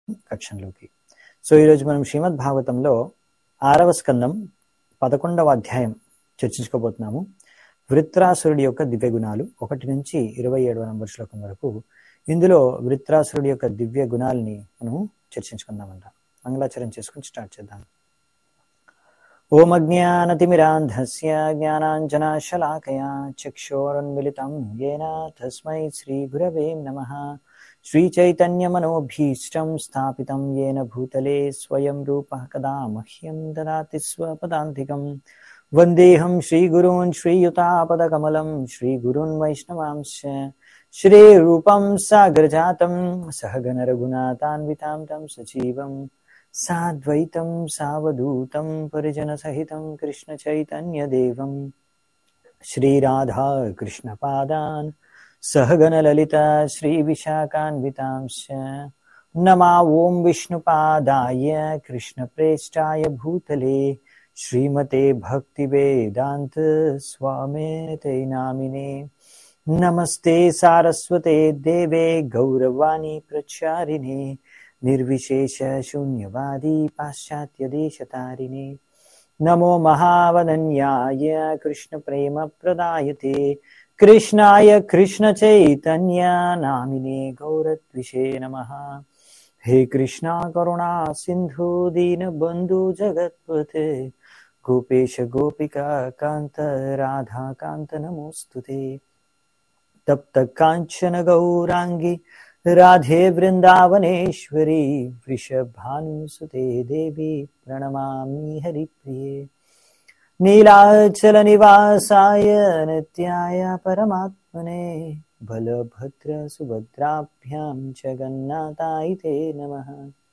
కక్షంలోకి. So ఈరోజు మనం శ్రీమద్ భాగవతంలో 6వ స్కందం 11వ అధ్యాయం చర్చించుకోబోతున్నాము. వృత్రాసురుడి యొక్క దివ్య గుణాలు 1 నుంచి 27వ నంబర్ శ్లోకం వరకు. ఇందులో వృత్రాసురుడి యొక్క దివ్య గుణాలని మనం చర్చించుకుందామంట. మంగళాచరణ చేసుకుని స్టార్ట్ చేద్దాం. ఓం అజ్ఞానతిమిరాంధస్య జ్ఞానాంజనాశలాకయా చక్షోరున్మిళితం యేన తస్మై శ్రీగురవే నమః. శ్రీచైతన్యమనోభీష్టం స్థాపితం యేన భూతలే స్వయం రూపః కదా మహ్యం దదాతి స్వపదాంతికం. వందేహం శ్రీగురూన్ శ్రీయుతాపదకమలం శ్రీగురున్ వైష్ణవాంశ్చ శ్రీరూపం సాగరజాతం సహగణ రఘునాథాన్వితాం తం సజీవం సాద్వైతం సావధూతం పరిజన సహితం కృష్ణ చైతన్య దేవం శ్రీరాధా కృష్ణ పాదాన్ సహగణ లలిత శ్రీ విశాఖాన్వితాంశ్చ. నమా ఓం విష్ణుపాదాయ కృష్ణ ప్రేష్టాయ భూతలే శ్రీమతే భక్తి వేదాంత స్వామితే నామినే. నమస్తే సారస్వతే దేవే గౌరవాణి ప్రచారిణే నిర్విశేష శూన్యవాది పాశ్చాత్య దేశతారిణే. నమో మహావదన్యాయ కృష్ణ ప్రేమ ప్రదాయతే కృష్ణాయ కృష్ణ చైతన్య నామినే గౌరద్విషే నమః. హే కృష్ణ కరుణా సింధు దీన బంధు జగత్పతే గోపేశ గోపికా కాంత రాధా కాంత నమోస్తుతే. తప్త కాంచన గౌరాంగి రాధే వృందావనేశ్వరి వృషభానుసుతే దేవి ప్రణమామి హరిప్రియే. నీలాచల నివాసాయ నిత్యాయ పరమాత్మనే బలభద్ర సుభద్రాభ్యాం జగన్నాథాయ తే నమః.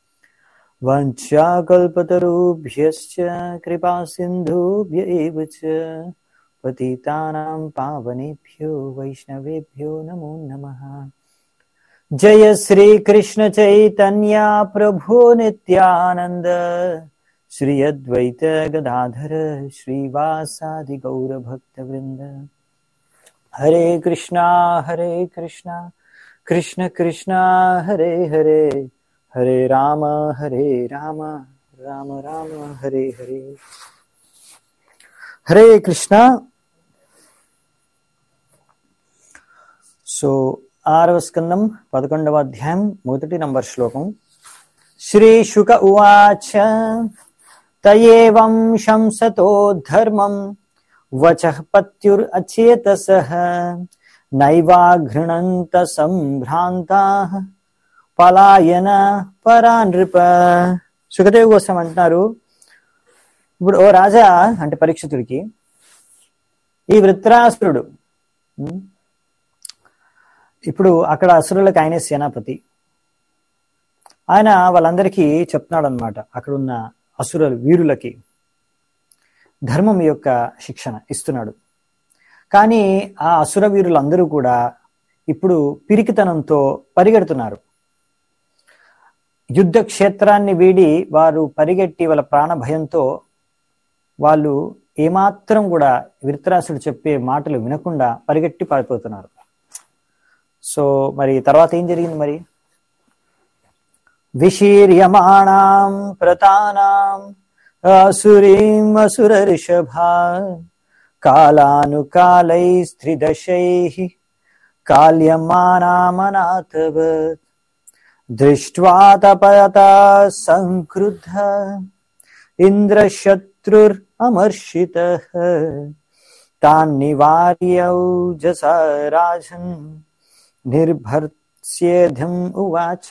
వాంఛాకల్పతరుభ్యశ్చ కృపా సింధుభ్య ఏవ చ పతితానాం పావనేభ్యో వైష్ణవేభ్యో నమో నమః. జయ శ్రీ కృష్ణ చైతన్య ప్రభు నిత్యానంద శ్రీ అద్వైత గదాధర శ్రీవాసాది గౌర భక్త వృంద. హరే కృష్ణ కృష్ణ కృష్ణ హరే హరే హరే రామ రామ రామ హరే హరే. హరే కృష్ణ. సో 6వ స్కందం 11వ అధ్యాయం 1 నంబర్ శ్లోకం. శ్రీ శుక ఉవాచ తయేవం శంసతో ధర్మం వచః పత్యుర్ అచేతసః నైవాఘృణంత సంభ్రాంతాః పలాయన పరానృప. సుఖదేవ్ కోసం అంటున్నారు, ఇప్పుడు ఓ రాజా అంటే పరీక్షితుడికి ఈ వృత్రాసురుడు, ఇప్పుడు అక్కడ అసురులకు ఆయనే సేనాపతి, ఆయన వాళ్ళందరికీ చెప్తున్నాడు అనమాట. అక్కడ ఉన్న అసురులు వీరులకి ధర్మం యొక్క శిక్షణ ఇస్తున్నాడు. కానీ ఆ అసుర వీరులందరూ కూడా ఇప్పుడు పిరికితనంతో పరిగెడుతున్నారు. యుద్ధ క్షేత్రాన్ని వీడి వారు పరిగెట్టి వాళ్ళ ప్రాణ భయంతో వాళ్ళు ఏమాత్రం కూడా వృత్రాసుడు చెప్పే మాటలు వినకుండా పరిగెట్టి పారిపోతున్నారు. సో మరి తర్వాత ఏం జరిగింది? మరి విశీర్యమాణాం ప్రతానాం అసురీం అసుర ఋషభా కాలానుకాలై స్త్రిదశైః కాల్యమానామనాథవత్ దృష్ట్వా తపత సంక్రుద్ధ ఇంద్రశత్రుర్ అమర్షితః తాన్ నివార్యౌజసా రాజన్ నిర్భర్త్స్యేధం ఉవాచ.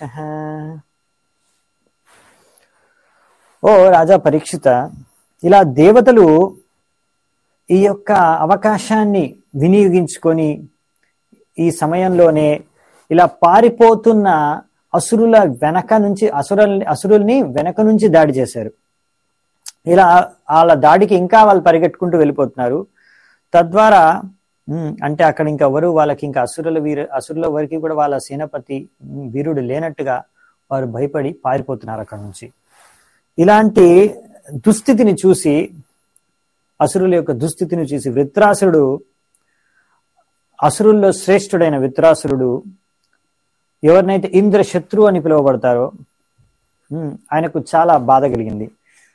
ఓ రాజా పరీక్షిత, ఇలా దేవతలు ఈ యొక్క అవకాశాన్ని వినియోగించుకొని ఈ సమయంలోనే ఇలా పారిపోతున్న అసురుల వెనక నుంచి అసురుల్ని వెనక నుంచి దాడి చేశారు. ఇలా వాళ్ళ దాడికి ఇంకా వాళ్ళు పరిగెట్టుకుంటూ వెళ్ళిపోతున్నారు. తద్వారా అంటే అక్కడ ఇంకా ఎవరు వాళ్ళకి ఇంకా అసురుల వరకు కూడా వాళ్ళ సేనాపతి వీరుడు లేనట్టుగా వారు భయపడి పారిపోతున్నారు అక్కడ నుంచి. ఇలాంటి దుస్థితిని చూసి, అసురుల యొక్క దుస్థితిని చూసి వృత్రాసురుడు, అసురుల్లో శ్రేష్ఠుడైన వృత్రాసురుడు ఎవరినైతే ఇంద్రశత్రు అని పిలువబడతారో ఆయనకు చాలా బాధ కలిగింది.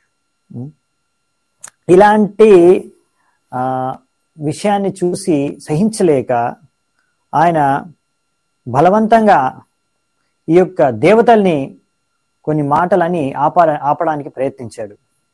ఇలాంటి విషయాన్ని చూసి సహించలేక ఆయన బలవంతంగా ఈ యొక్క దేవతల్ని కొన్ని మాటలని ఆపడానికి ప్రయత్నించాడు.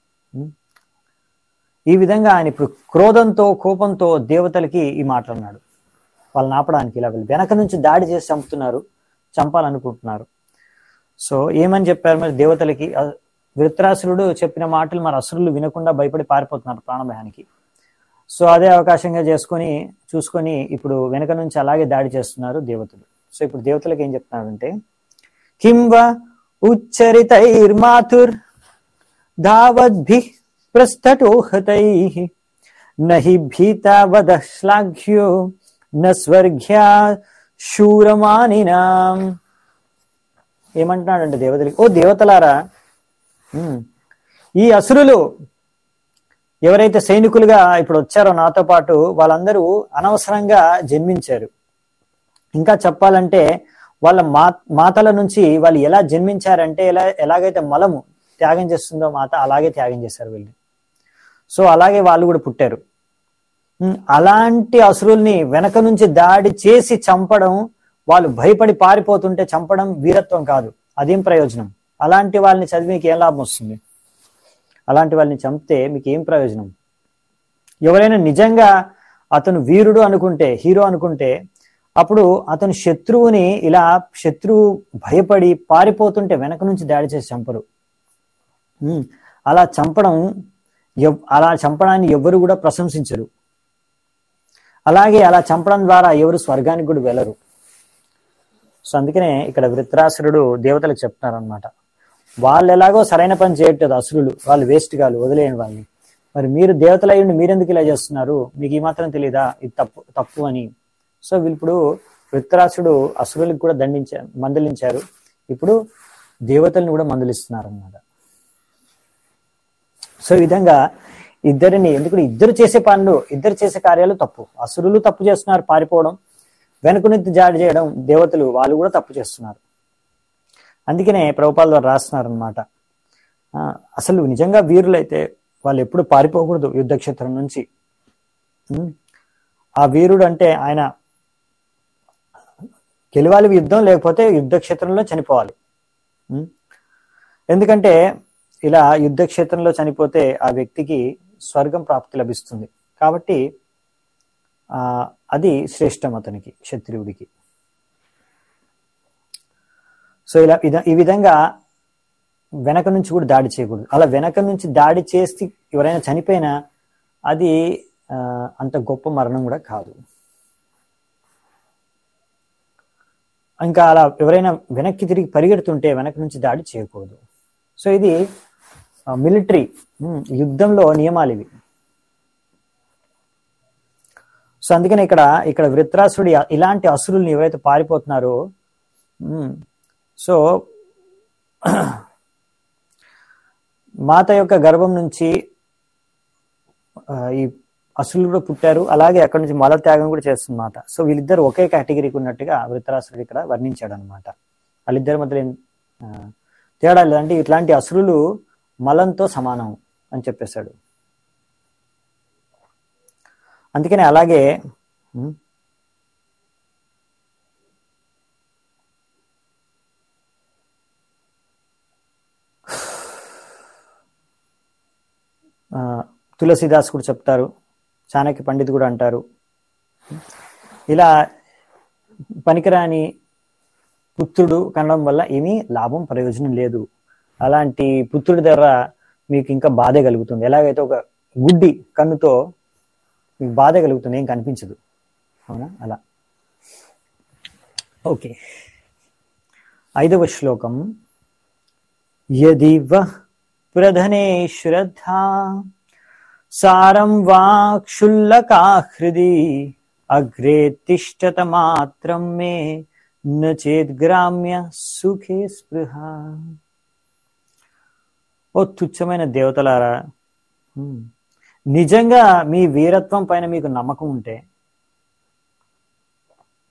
ఈ విధంగా ఆయన ఇప్పుడు క్రోధంతో కోపంతో దేవతలకి ఈ మాట్లాడినాడు. వాళ్ళని ఆపడానికి ఇలా వీళ్ళు వెనక నుంచి దాడి చేసి చంపాలనుకుంటున్నారు. సో ఏమని చెప్పారు మరి దేవతలకి? వృత్రాసురుడు చెప్పిన మాటలు మరి అసురులు వినకుండా భయపడి పారిపోతున్నారు ప్రాణభయానికి. సో అదే అవకాశంగా చూసుకొని ఇప్పుడు వెనక నుంచి అలాగే దాడి చేస్తున్నారు దేవతలు. సో ఇప్పుడు దేవతలకు ఏం చెప్తున్నారంటే, కింవ ఉచ్చరితైర్మాతుర్ ధావద్భి ప్రస్థటోహతైః నహి భీతావద శ్లాఘ్యో న స్వర్గ్యా శూరమానినాం. ఏమంటున్నాడంటే దేవతలకి, ఓ దేవతలారా, ఈ అసురులు ఎవరైతే సైనికులుగా ఇప్పుడు వచ్చారో నాతో పాటు వాళ్ళందరూ అనవసరంగా జన్మించారు. ఇంకా చెప్పాలంటే వాళ్ళ మాతల నుంచి వాళ్ళు ఎలా జన్మించారంటే ఎలాగైతే మలము త్యాగం చేస్తుందో మాత, అలాగే త్యాగం చేశారు వీళ్ళు. సో అలాగే వాళ్ళు కూడా పుట్టారు. అలాంటి అసురుల్ని వెనక నుంచి దాడి చేసి చంపడం, వాళ్ళు భయపడి పారిపోతుంటే చంపడం వీరత్వం కాదు. అదేం ప్రయోజనం? అలాంటి వాళ్ళని చదివి మీకు ఏం లాభం వస్తుంది? అలాంటి వాళ్ళని చంపితే మీకు ఏం ప్రయోజనం? ఎవరైనా నిజంగా అతను వీరుడు అనుకుంటే, హీరో అనుకుంటే, అప్పుడు అతను శత్రువు భయపడి పారిపోతుంటే వెనక నుంచి దాడి చేసి చంపరు. అలా చంపడాన్ని ఎవరు కూడా ప్రశంసించరు. అలాగే అలా చంపడం ద్వారా ఎవరు స్వర్గానికి కూడా వెళ్ళరు. సో అందుకనే ఇక్కడ వృత్రాసురుడు దేవతలకు చెప్తున్నారనమాట, వాళ్ళు ఎలాగో సరైన పని చేయట్లేదు అసురులు, వాళ్ళు వేస్ట్ గాలు, వదిలేయండి వాళ్ళని. మరి మీరు దేవతలు అయ్యండి మీరెందుకు ఇలా చేస్తున్నారు? మీకు ఈ మాత్రం తెలీదా ఇది తప్పు అని? సో ఇప్పుడు వృత్రాసుడు అసురులకు కూడా మందలించారు. ఇప్పుడు దేవతల్ని కూడా మందలిస్తున్నారు అన్నమాట. సో ఈ విధంగా ఎందుకంటే ఇద్దరు చేసే కార్యాలు తప్పు. అసురులు తప్పు చేస్తున్నారు, పారిపోవడం, వెనుకనెత్తి జాడి చేయడం. దేవతలు వాళ్ళు కూడా తప్పు చేస్తున్నారు. అందుకనే ప్రభుపాల ద్వారా రాస్తున్నారు అనమాట, అసలు నిజంగా వీరులైతే వాళ్ళు ఎప్పుడు పారిపోకూడదు యుద్ధక్షేత్రం నుంచి. ఆ వీరుడు అంటే ఆయన గెలవాలి యుద్ధం, లేకపోతే యుద్ధక్షేత్రంలో చనిపోవాలి. ఎందుకంటే ఇలా యుద్ధక్షేత్రంలో చనిపోతే ఆ వ్యక్తికి స్వర్గం ప్రాప్తి లభిస్తుంది. కాబట్టి అది శ్రేష్టం అతనికి, క్షత్రియుడికి. సో ఈ విధంగా వెనక నుంచి కూడా దాడి చేయకూడదు. అలా వెనక నుంచి దాడి చేసి ఎవరైనా చనిపోయినా అది అంత గొప్ప మరణం కూడా కాదు. ఇంకా అలా ఎవరైనా వెనక్కి తిరిగి పరిగెడుతుంటే వెనక నుంచి దాడి చేయకూడదు. సో ఇది మిలిటరీ యుద్ధంలో నియమాలు ఇవి. సో అందుకని ఇక్కడ వృత్రాసురుడు ఇలాంటి అసురుల్ని ఎవరైతే పారిపోతున్నారో, సో మాత యొక్క గర్భం నుంచి ఈ అసురులు కూడా పుట్టారు. అలాగే అక్కడ నుంచి మలత్యాగం కూడా చేస్తుంది మాత. సో వీళ్ళిద్దరు ఒకే కేటగిరీకి ఉన్నట్టుగా వృత్రాసురుడు ఇక్కడ వర్ణించాడు అనమాట. వాళ్ళిద్దరి మధ్యలో తేడా లేదంటే ఇట్లాంటి అసురులు మలంతో సమానం అని చెప్పేశాడు. అందుకని అలాగే తులసిదాస్ కూడా చెప్తారు, చాణక్య పండిత్ కూడా అంటారు, ఇలా పనికిరాని పుత్రుడు కనడం వల్ల ఏమీ లాభం ప్రయోజనం లేదు. అలాంటి పుత్రుడి ద్వారా మీకు ఇంకా బాధ కలుగుతుంది. ఎలాగైతే ఒక గుడ్డి కన్నుతో మీకు బాధ కలుగుతుంది, ఏం కనిపించదు, అవునా? అలా. ఓకే, 5వ శ్లోకం. యదివ ప్రధనే శ్రద్ధా సారం వా క్షుల్లకా హృది అగ్రే తిష్టత మాత్రం మే నచేద్ గ్రామ్య సుఖే స్పృహ. ఓ తుచ్చమైన దేవతలారా, నిజంగా మీ వీరత్వం పైన మీకు నమ్మకం ఉంటే,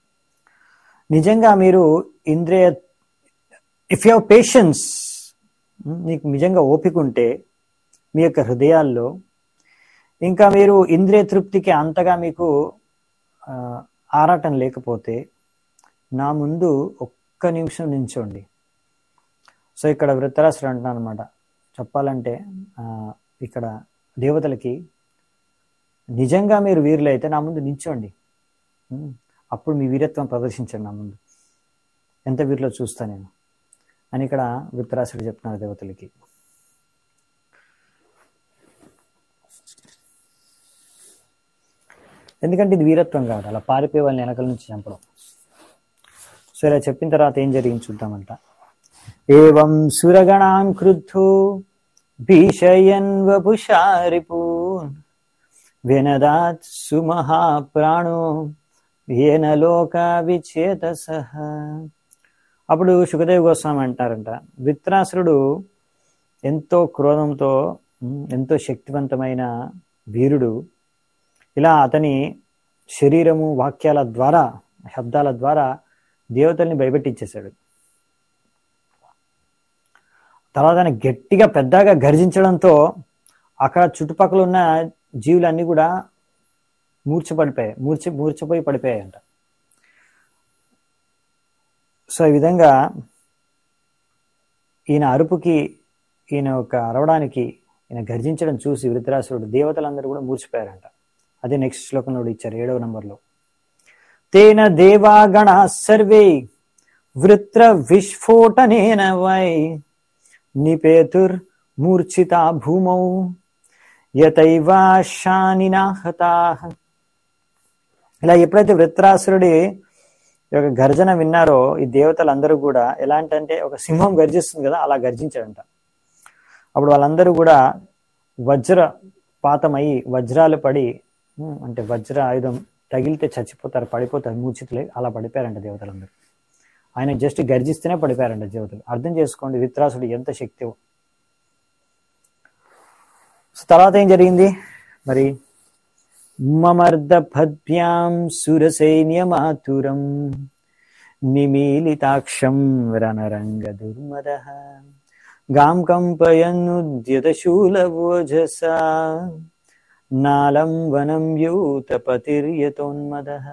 నిజంగా మీరు ఇఫ్ యు హావ్ పేషెన్స్ నీకు నిజంగా ఓపిక ఉంటే మీ యొక్క హృదయాల్లో, ఇంకా మీరు ఇంద్రియ తృప్తికి అంతగా మీకు ఆరాటం లేకపోతే నా ముందు ఒక్క నిమిషం నించోండి. సో ఇక్కడ వృత్తరాసుడు అంటున్నాను అనమాట, చెప్పాలంటే ఇక్కడ దేవతలకి నిజంగా మీరు వీరులైతే నా ముందు నించోండి, అప్పుడు మీ వీరత్వం ప్రదర్శించండి, నా ముందు ఎంత వీరిలో చూస్తా నేను అని ఇక్కడ వృత్తరాసుడు చెప్తున్నారు దేవతలకి. ఎందుకంటే ఇది వీరత్వం కాదు, అలా పారిపోయే వాళ్ళని వెనకల నుంచి చంపడం. సో ఇలా చెప్పిన తర్వాత ఏం జరిగింది చూద్దామంట. ఏవం సురగణాన్ క్రుద్ధో భీషయన్ వపుషారిపూన్ వినదాత్ సుమహాప్రాణో ఏన లోక విచేతసః. అప్పుడు శుకదేవ్ గోస్వామి అంటారంట, వృత్రాసురుడు ఎంతో క్రోధంతో, ఎంతో శక్తివంతమైన వీరుడు, ఇలా అతని శరీరము వాక్యాల ద్వారా, శబ్దాల ద్వారా దేవతల్ని భయపెట్టించేశాడు. తర్వాత ఆయన గట్టిగా పెద్దగా గర్జించడంతో అక్కడ చుట్టుపక్కల ఉన్న జీవులన్నీ కూడా మూర్ఛపోయి పడిపోయాయంట. సో ఈ విధంగా ఈయన అరుపుకి, ఈయన ఒక అరవడానికి, ఈయన గర్జించడం చూసి వృత్రాసురుడు దేవతలందరూ కూడా మూర్చిపోయారంట. అదే నెక్స్ట్ శ్లోకంలో ఇచ్చారు 7వ నంబర్లో. తేన దేవాగణ సర్వే వృత్ర విస్ఫోటనేన వై నిపేతుర్ మూర్ఛితా భూమౌ యతైవా శానినాహతాః. ఇలా ఎప్పుడైతే వృత్రాసురుడి యొక్క గర్జన విన్నారో ఈ దేవతలందరూ కూడా ఎలాంటంటే, ఒక సింహం గర్జిస్తుంది కదా అలా గర్జించాడంట. అప్పుడు వాళ్ళందరూ కూడా వజ్రపాతమయ్యి, వజ్రాలు పడి, అంటే వజ్ర ఆయుధం తగిలితే చచ్చిపోతారు, పడిపోతారు, మూర్ఛితులే అలా పడిపోయారంట దేవతలందరూ. ఆయన జస్ట్ గర్జిస్తేనే పడిపోయారంట దేవతలు. అర్థం చేసుకోండి వృత్రాసుడు ఎంత శక్తి. తర్వాత ఏం జరిగింది మరి? మమర్ద పద్భ్యాం సురసైన్యమాతురం నిమీలితాక్షం రణరంగ దుర్మదః గాం కంపయన్నుద్యతశూలవోజసా నాలం వనం యూతపతిర్యతోన్మదః.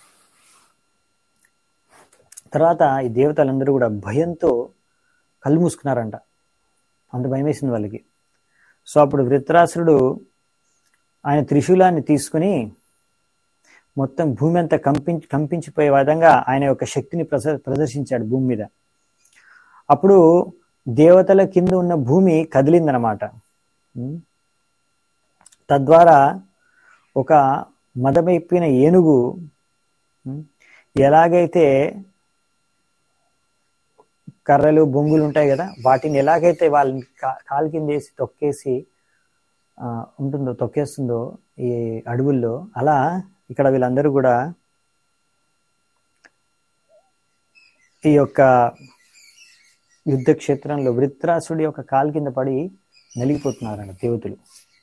తర్వాత ఈ దేవతలందరూ కూడా భయంతో కళ్ళు మూసుకున్నారంట, అంత భయం వేసింది వాళ్ళకి. సో అప్పుడు వృత్రాసురుడు ఆయన త్రిశూలాన్ని తీసుకుని మొత్తం భూమి అంతా కంపించిపోయే విధంగా ఆయన యొక్క శక్తిని ప్రదర్శించాడు భూమి మీద. అప్పుడు దేవతల కింద ఉన్న భూమి కదిలిందనమాట. తద్వారా ఒక మదమైపోయిన ఏనుగు ఎలాగైతే కర్రలు బొంగులు ఉంటాయి కదా, వాటిని ఎలాగైతే వాళ్ళని కాలు కింద వేసి తొక్కేస్తుందో ఈ అడవుల్లో, అలా ఇక్కడ వీళ్ళందరూ కూడా ఈ యొక్క యుద్ధ క్షేత్రంలో వృత్రాసుడి యొక్క కాలు కింద పడి నలిగిపోతున్నారంట దేవతలు.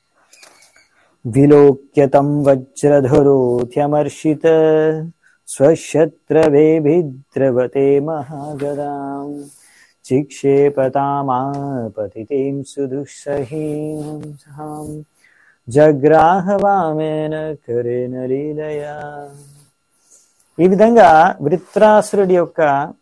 విలోక్యతం వజ్రధరోత్యమర్షిత స్వశత్రవే భిద్రవతే మహాగదాం చిక్షేపతామాపతితేం సుదుఃసహీం జగ్రాహ వామేన కరేణ లీలయా. ఈ విధంగా వృత్రాసురుడి యొక్క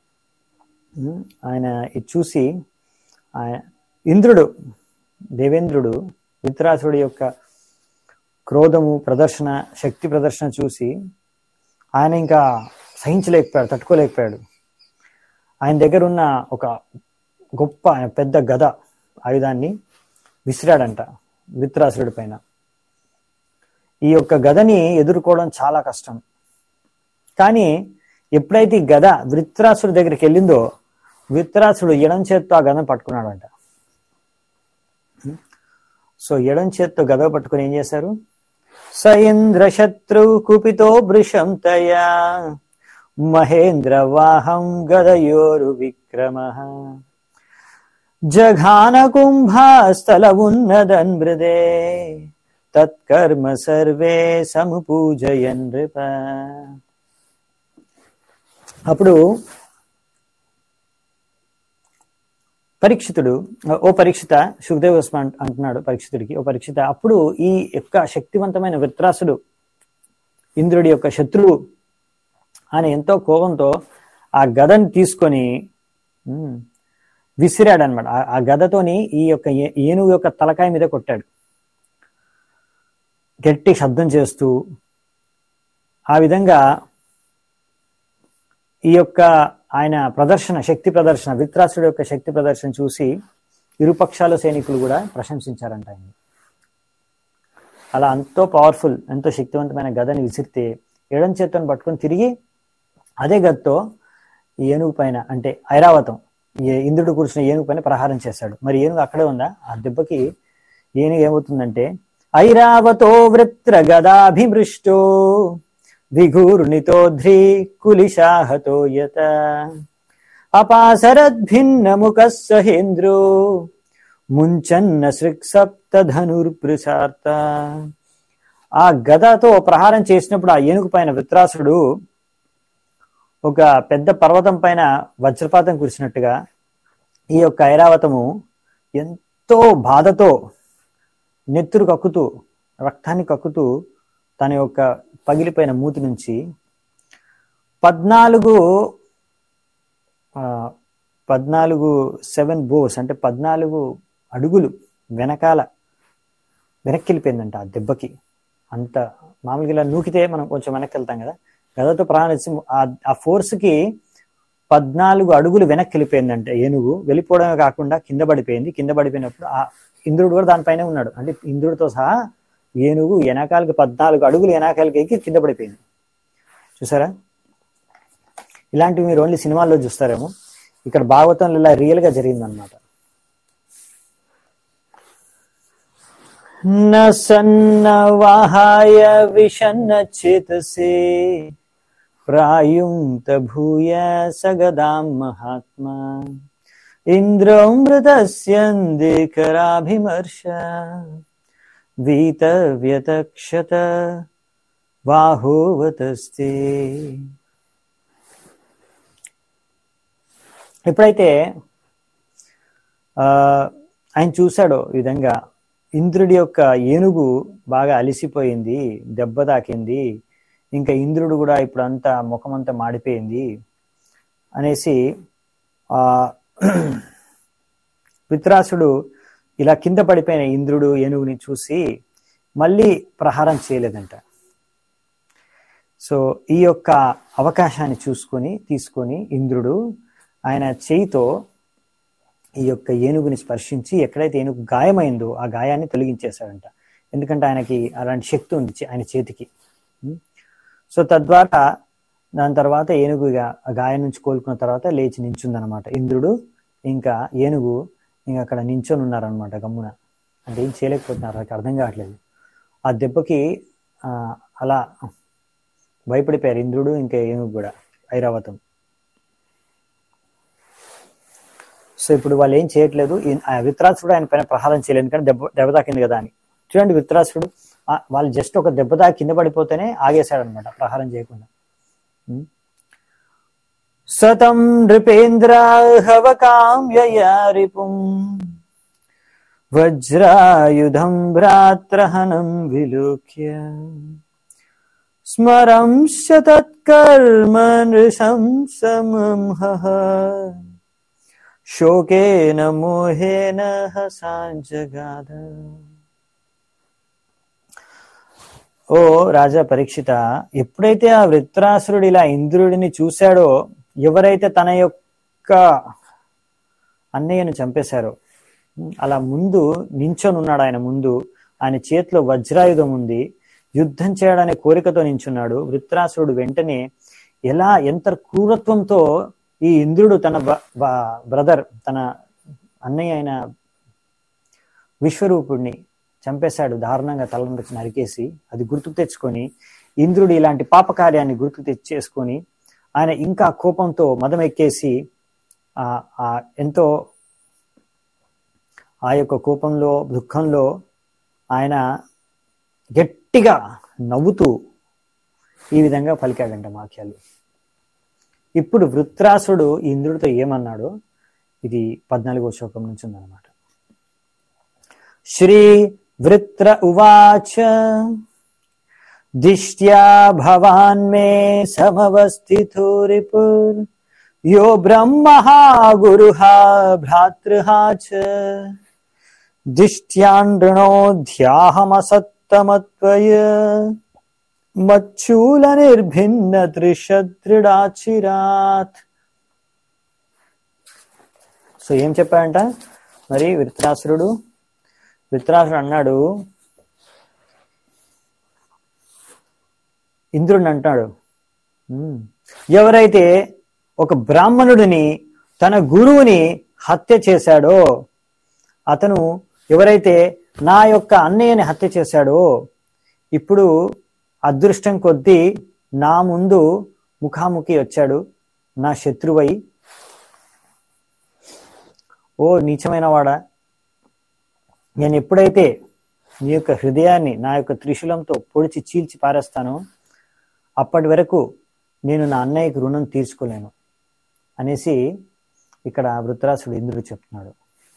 ఆయన ఇది చూసి ఇంద్రుడు, దేవేంద్రుడు వృత్రాసురుడి యొక్క క్రోధము ప్రదర్శన, శక్తి ప్రదర్శన చూసి ఆయన ఇంకా సహించలేకపోయాడు, తట్టుకోలేకపోయాడు. ఆయన దగ్గర ఉన్న ఒక గొప్ప పెద్ద గద ఆయుధాన్ని విసిరాడంట వృత్రాసురుడి పైన. ఈ యొక్క గదని ఎదుర్కోవడం చాలా కష్టం. కానీ ఎప్పుడైతే ఈ గద వృత్రాసుడి దగ్గరికి వెళ్ళిందో వృత్రాసుడు ఎడం చేత్తో ఆ గదను పట్టుకున్నాడంట. సో ఎడం చేత్తో గద పట్టుకుని ఏం చేశారు? సైంద్ర శత్రు కుపితో భృశం తయా మహేంద్ర వాహం గదయోరు విక్రమ జఘాన కుంభస్థల ఉన్నదన్ మృదే తత్కర్మ సర్వే సముపూజయన్ నృప. అప్పుడు పరీక్షితుడు, ఓ పరీక్షిత, సుఖదేవ్ గోస్వామి అంటున్నాడు పరీక్షితుడికి, ఓ పరీక్షిత, అప్పుడు ఈ యొక్క శక్తివంతమైన వృత్రాసుడు, ఇంద్రుడి యొక్క శత్రువు, ఆయన ఎంతో కోపంతో ఆ గదను తీసుకొని విసిరాడు అనమాట. ఆ గదతోని ఈ యొక్క ఏనుగు యొక్క తలకాయ మీద కొట్టాడు, గట్టి శబ్దం చేస్తూ. ఆ విధంగా ఈ యొక్క ఆయన ప్రదర్శన, శక్తి ప్రదర్శన, వృత్రాసుడి యొక్క శక్తి ప్రదర్శన చూసి ఇరుపక్షాల సైనికులు కూడా ప్రశంసించారంట ఆయన. అలా ఎంతో పవర్ఫుల్, ఎంతో శక్తివంతమైన గదని విసిరితే ఎడం చేత్తోని పట్టుకొని తిరిగి అదే గదతో ఈ ఏనుగు పైన, అంటే ఐరావతం, ఇంద్రుడు కూర్చున్న ఏనుగు పైన ప్రహారం చేశాడు. మరి ఏనుగు అక్కడే ఉందా? ఆ దెబ్బకి ఏనుగు ఏమవుతుందంటే, ఐరావతో వృత్ర గదాభిమృష్టో విఘూర్ణితోధ్రీ కులిశాహతో యత అపాసరద్భిన్నముఖ సహేంద్రో ముంచన్న సృక్సప్త ధనుర్భృశార్త. ఆ గదతో ప్రహారం చేసినప్పుడు ఆ ఏనుగు పైన వృత్రాసుడు ఒక పెద్ద పర్వతం పైన వజ్రపాతం కురిసినట్టుగా ఈ యొక్క ఐరావతము ఎంతో బాధతో నెత్తురు కక్కుతూ, రక్తాన్ని కక్కుతూ తన యొక్క పగిలిపోయిన మూతి నుంచి 14 7 బోస్ అంటే 14 అడుగులు వెనక్కి వెళ్ళిపోయిందంట ఆ దెబ్బకి. అంత మామూలుగా ఇలా నూకితే మనం కొంచెం వెనక్కి వెళ్తాం కదా, గదతో ప్రాణించి ఆ ఫోర్స్కి 14 అడుగులు వెనక్కి వెళ్ళిపోయిందంటే ఏనుగు. వెళ్ళిపోవడమే కాకుండా కింద పడిపోయింది. కింద పడిపోయినప్పుడు ఆ ఇంద్రుడు కూడా దానిపైనే ఉన్నాడు. అంటే ఇంద్రుడితో సహా ఏనుగు వెనకాలకి 14 అడుగులు వెనకాలకి ఎక్కి కింద పడిపోయింది. చూసారా? ఇలాంటివి మీరు ఓన్లీ సినిమాల్లో చూస్తారేమో, ఇక్కడ భాగవతంలో ఇలా రియల్ గా జరిగిందనమాట. నసన్నవాహాయ విషన్న చేతసే ప్రాయుంత భూయ సగదాం మహాత్మా ఇంద్రమృతస్యందేకరాభిమర్శ వీతవ్యతక్షత బాహోవతస్తే. ఎప్పుడైతే ఆయన చూశాడో ఈ విధంగా ఇంద్రుడి యొక్క ఏనుగు బాగా అలిసిపోయింది, దెబ్బ తాకింది, ఇంకా ఇంద్రుడు కూడా ఇప్పుడు అంతా ముఖమంతా మాడిపోయింది అనేసి వృత్రాసుడు ఇలా కింద పడిపోయిన ఇంద్రుడు ఏనుగుని చూసి మళ్ళీ ప్రహారం చేయలేదంట. సో ఈ యొక్క అవకాశాన్ని తీసుకొని ఇంద్రుడు ఆయన చేయితో ఈ యొక్క ఏనుగుని స్పర్శించి ఎక్కడైతే ఏనుగు గాయమైందో ఆ గాయాన్ని తొలగించేశాడంట. ఎందుకంటే ఆయనకి అలాంటి శక్తి ఉంది ఆయన చేతికి. సో తద్వారా దాని తర్వాత ఏనుగు ఆ గాయం నుంచి కోలుకున్న తర్వాత లేచి నించుందనమాట. ఇంద్రుడు ఇంకా ఏనుగు ఇంకా అక్కడ నించొని ఉన్నారనమాట గమ్మున. అంటే ఏం చేయలేకపోతున్నారు, నాకు అర్థం కావట్లేదు. ఆ దెబ్బకి అలా భయపడిపోయారు ఇంద్రుడు ఇంకా ఏనుగు కూడా, ఐరావతం. సో ఇప్పుడు వాళ్ళు ఏం చేయట్లేదు, వృత్రాసుడు ఆయన పైన ప్రహారం చేయలేదు ఎందుకంటే దెబ్బ తాకింది కదా అని. చూడండి, వృత్రాసుడు వాళ్ళు జస్ట్ ఒక దెబ్బ తాకి కింద పడిపోతేనే ఆగేశాడు అనమాట, ప్రహారం చేయకుండా. సతం నృపేంద్రాహవకామ్యయారిపుం వజ్రాయుధం భ్రాత్రహనం విలోక్య స్మరం శతత్కర్మ నృశంసమహ శోకేన మోహేన హసాంజగాద. ఓ రాజా పరీక్షిత, ఎప్పుడైతే ఆ వృత్రాసురుడు ఇలా ఇంద్రుడిని చూశాడో, ఎవరైతే తన యొక్క అన్నయ్యను చంపేశారో అలా ముందు నించొని ఉన్నాడు. ఆయన ముందు ఆయన చేతిలో వజ్రాయుధం ఉంది, యుద్ధం చేయడానికి కోరికతో నించున్నాడు. వృత్రాసురుడు వెంటనే ఎంత క్రూరత్వంతో ఈ ఇంద్రుడు తన బ్రదర్, తన అన్నయ్య అయిన విశ్వరూపుడిని చంపేశాడు, దారుణంగా తలను నరికేసి. అది గుర్తుకు తెచ్చుకొని ఇంద్రుడు ఇలాంటి పాపకార్యాన్ని గుర్తుకు తెచ్చేసుకొని ఆయన ఇంకా కోపంతో మదం ఎక్కేసి ఎంతో ఆ యొక్క కోపంలో, దుఃఖంలో ఆయన గట్టిగా నవ్వుతూ ఈ విధంగా పలికాడంట వాక్యాలు. ఇప్పుడు వృత్రాసుడు ఇంద్రుడితో ఏమన్నాడు, ఇది 14వ శ్లోకం నుంచి ఉందన్నమాట. శ్రీ వృత్ర ఉవాచ దిష్ట్యా భవాన్ మే సమవస్థితో రిపుర్ యో బ్రహ్మః గురుః భ్రాతృః చ దిష్ట్యానృణోధ్యాహమసత్తమత్వయ మచ్చూల నిర్భిన్న త్రిషదృఢాచిరాత్. సో ఏం చెప్పాడంట మరి వృత్రాసురుడు అన్నాడు, ఇంద్రుడిని అంటాడు, ఎవరైతే ఒక బ్రాహ్మణుడిని తన గురువుని హత్య చేశాడో, అతను ఎవరైతే నా యొక్క అన్నయ్యని హత్య చేశాడో, ఇప్పుడు అదృష్టం కొద్దీ నా ముందు ముఖాముఖి వచ్చాడు నా శత్రువై. ఓ నీచమైన వాడా, నేను ఎప్పుడైతే నీ యొక్క హృదయాన్ని నా యొక్క త్రిశూలంతో పొడిచి చీల్చి పారేస్తానో అప్పటి వరకు నేను నా అన్నయ్యకి రుణం తీర్చుకోలేను అనేసి ఇక్కడ వృత్రాసుడు ఇంద్రుడు చెప్తున్నాడు.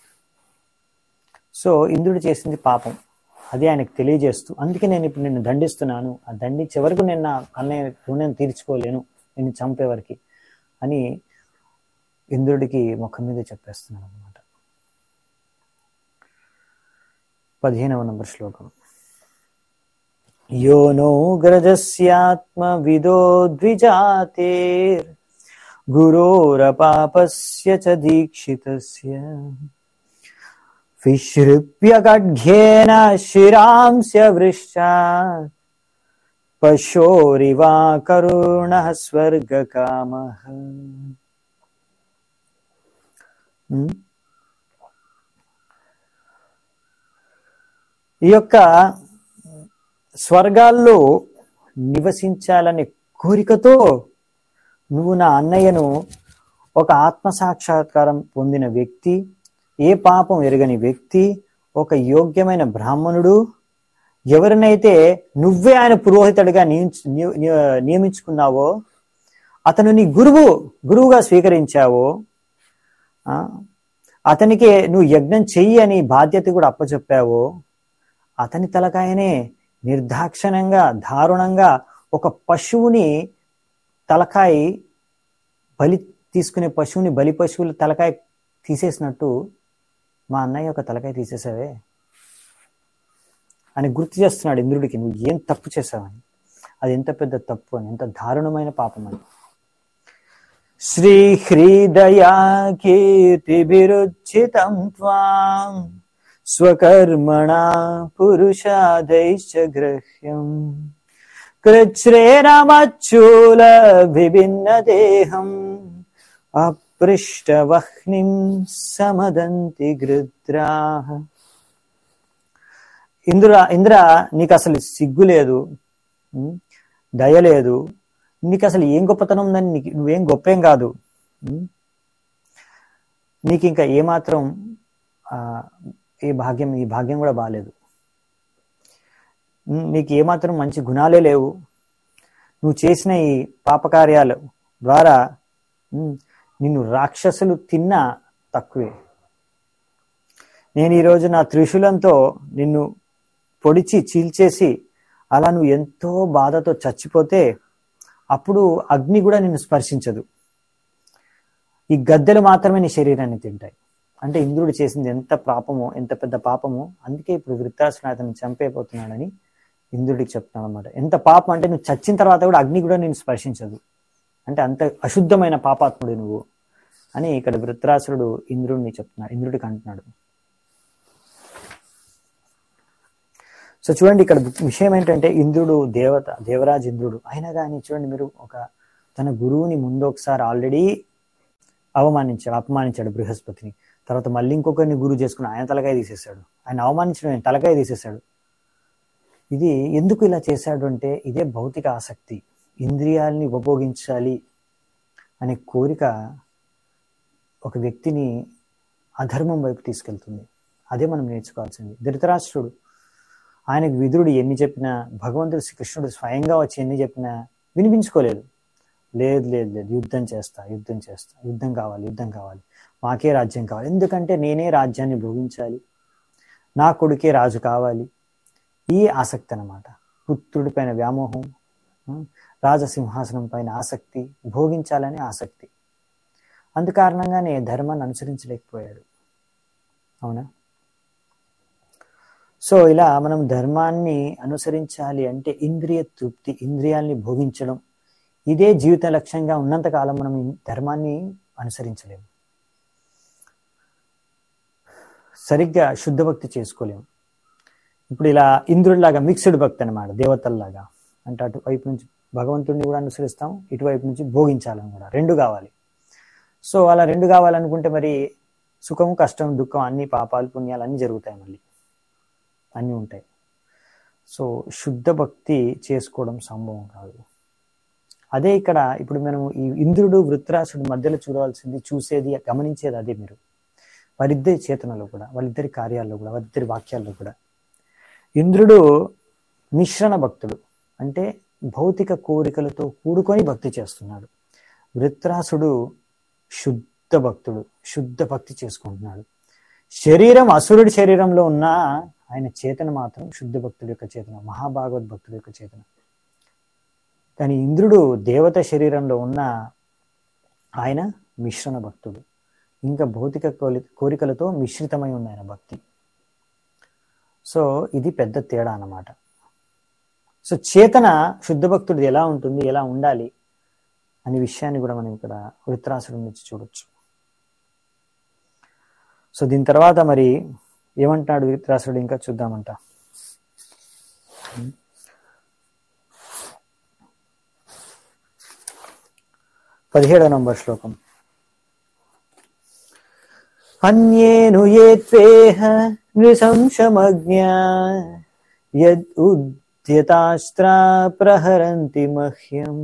సో ఇంద్రుడు చేసింది పాపం, అది ఆయనకు తెలియజేస్తూ, అందుకే నేను ఇప్పుడు నిన్ను దండిస్తున్నాను, ఆ దండించే వరకు నేను నా అన్నయ్య రుణం తీర్చుకోలేను, నిన్ను చంపే వరకు అని ఇంద్రుడికి ముఖం మీద చెప్పేస్తున్నాడు అనమాట. 15వ నంబర్ శ్లోకం. యోనో గ్రజస్యాత్మ విదో ద్విజాతేర్ గురోరపాపస్య చ దీక్షితస్య విశ్రుప్య ఖడ్గేన శిరాంస్య వృష్టాత్ పశోరివా కరుణః స్వర్గకామః. ఈ యొక్క స్వర్గాల్లో నివసించాలనే కోరికతో నువ్వు నా అన్నయ్యను, ఒక ఆత్మసాక్షాత్కారం పొందిన వ్యక్తి, ఏ పాపం ఎరగని వ్యక్తి, ఒక యోగ్యమైన బ్రాహ్మణుడు, ఎవరినైతే నువ్వే ఆయన పురోహితుడిగా నియమించుకున్నావో, అతను నీ గురువుగా స్వీకరించావో, అతనికి నువ్వు యజ్ఞం చెయ్యి అని బాధ్యత కూడా అప్పచెప్పావో, అతని తలకాయనే నిర్దాక్షిణ్యంగా దారుణంగా ఒక పశువుని తలకాయ బలి తీసుకునే పశువుని బలి పశువుల తలకాయ తీసేసినట్టు మా అన్నయ్య యొక్క తలకాయ తీసేసావే అని గుర్తు చేస్తున్నాడు ఇంద్రుడికి. నువ్వు ఏం తప్పు చేసావని, అది ఎంత పెద్ద తప్పు అని, ఎంత దారుణమైన పాపం అని. శ్రీ హ్రీదయా కీర్తిభిరుచితం త్వాం స్వకర్మణా పురుషాదైశ్చ గ్రహ్యం కృచ్రేణమచ్చూల విభిన్న దేహం అపృష్టవహ్నిం సమదంతి గృద్రాః. ఇంద్ర నీకు అసలు సిగ్గు లేదు, దయ లేదు, నీకు అసలు ఏం గొప్పతనం ఉందని, నువ్వేం గొప్పేం కాదు, నీకు ఇంకా ఏమాత్రం ఈ భాగ్యం కూడా బాగాలేదు, నీకు ఏమాత్రం మంచి గుణాలే లేవు, నువ్వు చేసిన ఈ పాపకార్యాల ద్వారా నిన్ను రాక్షసులు తిన్నా తక్కువే. నేను ఈరోజు నా త్రిశూలంతో నిన్ను పొడిచి చీల్చేసి అలా నువ్వు ఎంతో బాధతో చచ్చిపోతే అప్పుడు అగ్ని కూడా నిన్ను స్పర్శించదు, ఈ గద్దెలు మాత్రమే నీ శరీరాన్ని తింటాయి. అంటే ఇంద్రుడు చేసింది ఎంత పాపమో, ఎంత పెద్ద పాపమో. అందుకే ఇప్పుడు వృత్రాసురుడు అతన్ని చంపైపోతున్నాడని ఇంద్రుడికి చెప్తున్నాడు అనమాట. ఎంత పాపం అంటే నువ్వు చచ్చిన తర్వాత కూడా అగ్ని కూడా నిన్ను స్పర్శించదు, అంటే అంత అశుద్ధమైన పాపాత్ముడు నువ్వు అని ఇక్కడ వృత్రాసురుడు ఇంద్రుడికి అంటున్నాడు. సో చూడండి, ఇక్కడ విషయం ఏంటంటే ఇంద్రుడు దేవరాజు ఇంద్రుడు అయినా కానీ చూడండి మీరు, తన గురువుని ముందు ఒకసారి ఆల్రెడీ అపమానించాడు బృహస్పతిని, తర్వాత మళ్ళీ ఇంకొకరిని గురువు చేసుకుని ఆయన తలకాయ తీసేశాడు, ఆయన అవమానించడం తలకాయ తీసేశాడు. ఇది ఎందుకు ఇలా చేశాడు అంటే ఇదే భౌతిక ఆసక్తి, ఇంద్రియాలని ఉపభోగించాలి అనే కోరిక ఒక వ్యక్తిని అధర్మం వైపు తీసుకెళ్తుంది. అదే మనం నేర్చుకోవాల్సింది. ధృతరాష్ట్రుడు, ఆయనకు విదురుడు ఎన్ని చెప్పినా, భగవంతుడు శ్రీకృష్ణుడు స్వయంగా వచ్చి ఎన్ని చెప్పినా వినిపించుకోలేదు. లేదు లేదు లేదు, యుద్ధం చేస్తా, యుద్ధం చేస్తా, యుద్ధం కావాలి, యుద్ధం కావాలి, మాకే రాజ్యం కావాలి, ఎందుకంటే నేనే రాజ్యాన్ని భోగించాలి, నా కొడుకే రాజు కావాలి. ఈ ఆసక్తి అన్నమాట. పుత్రుడి పైన వ్యామోహం, రాజసింహాసనం పైన ఆసక్తి, భోగించాలనే ఆసక్తి. అందుకారణంగానే ధర్మాన్ని అనుసరించలేకపోయాడు. అవునా? సో ఇలా మనం ధర్మాన్ని అనుసరించాలి అంటే ఇంద్రియ తృప్తి, ఇంద్రియాల్ని భోగించడం, ఇదే జీవిత లక్ష్యంగా ఉన్నంతకాలం మనం ధర్మాన్ని అనుసరించలేము, సరిగ్గా శుద్ధ భక్తి చేసుకోలేము. ఇప్పుడు ఇలా ఇంద్రుడిలాగా మిక్స్డ్ భక్తి అనమాట, దేవతల్లాగా. అంటే అటువైపు నుంచి భగవంతుడిని కూడా అనుసరిస్తాం, ఇటువైపు నుంచి భోగించాలని కూడా, రెండు కావాలి. సో అలా రెండు కావాలనుకుంటే మరి సుఖం, కష్టం, దుఃఖం, అన్ని పాపాలు, పుణ్యాలు అన్నీ జరుగుతాయి, మళ్ళీ అన్నీ ఉంటాయి. సో శుద్ధ భక్తి చేసుకోవడం సంభవం కాదు. అదే ఇక్కడ ఇప్పుడు మనం ఈ ఇంద్రుడు వృత్రాసుడు మధ్యలో చూసేది, గమనించేది అదే. మీరు వారిద్దరి చేతనలో కూడా, వాళ్ళిద్దరి కార్యాల్లో కూడా, వారిద్దరి వాక్యాల్లో కూడా. ఇంద్రుడు మిశ్రణ భక్తుడు, అంటే భౌతిక కోరికలతో కూడుకొని భక్తి చేస్తున్నాడు. వృత్రాసుడు శుద్ధ భక్తుడు, శుద్ధ భక్తి చేసుకుంటున్నాడు. శరీరం అసురుడి శరీరంలో ఉన్న ఆయన చేతన మాత్రం శుద్ధ భక్తుడి యొక్క చేతన, మహాభాగవత్ భక్తుడి యొక్క చేతన. కానీ ఇంద్రుడు దేవత శరీరంలో ఉన్న ఆయన మిశ్రణ భక్తుడు, ఇంకా భౌతిక కోరికలతో మిశ్రితమై ఉంది ఆయన భక్తి. సో ఇది పెద్ద తేడా అన్నమాట. సో చేతన శుద్ధ భక్తుడిది ఎలా ఉంటుంది, ఎలా ఉండాలి అనే విషయాన్ని కూడా మనం ఇక్కడ వృత్రాసుడి నుంచి చూడొచ్చు. సో దీని తర్వాత మరి ఏమంటాడు వృత్రాసుడు, ఇంకా చూద్దామంట. 17వ నంబర్ శ్లోకం. అన్యేను యేత్వేహ నృశంశమజ్ఞా యద్ ఉద్యతాస్త్రా ప్రహరంతి మహ్యం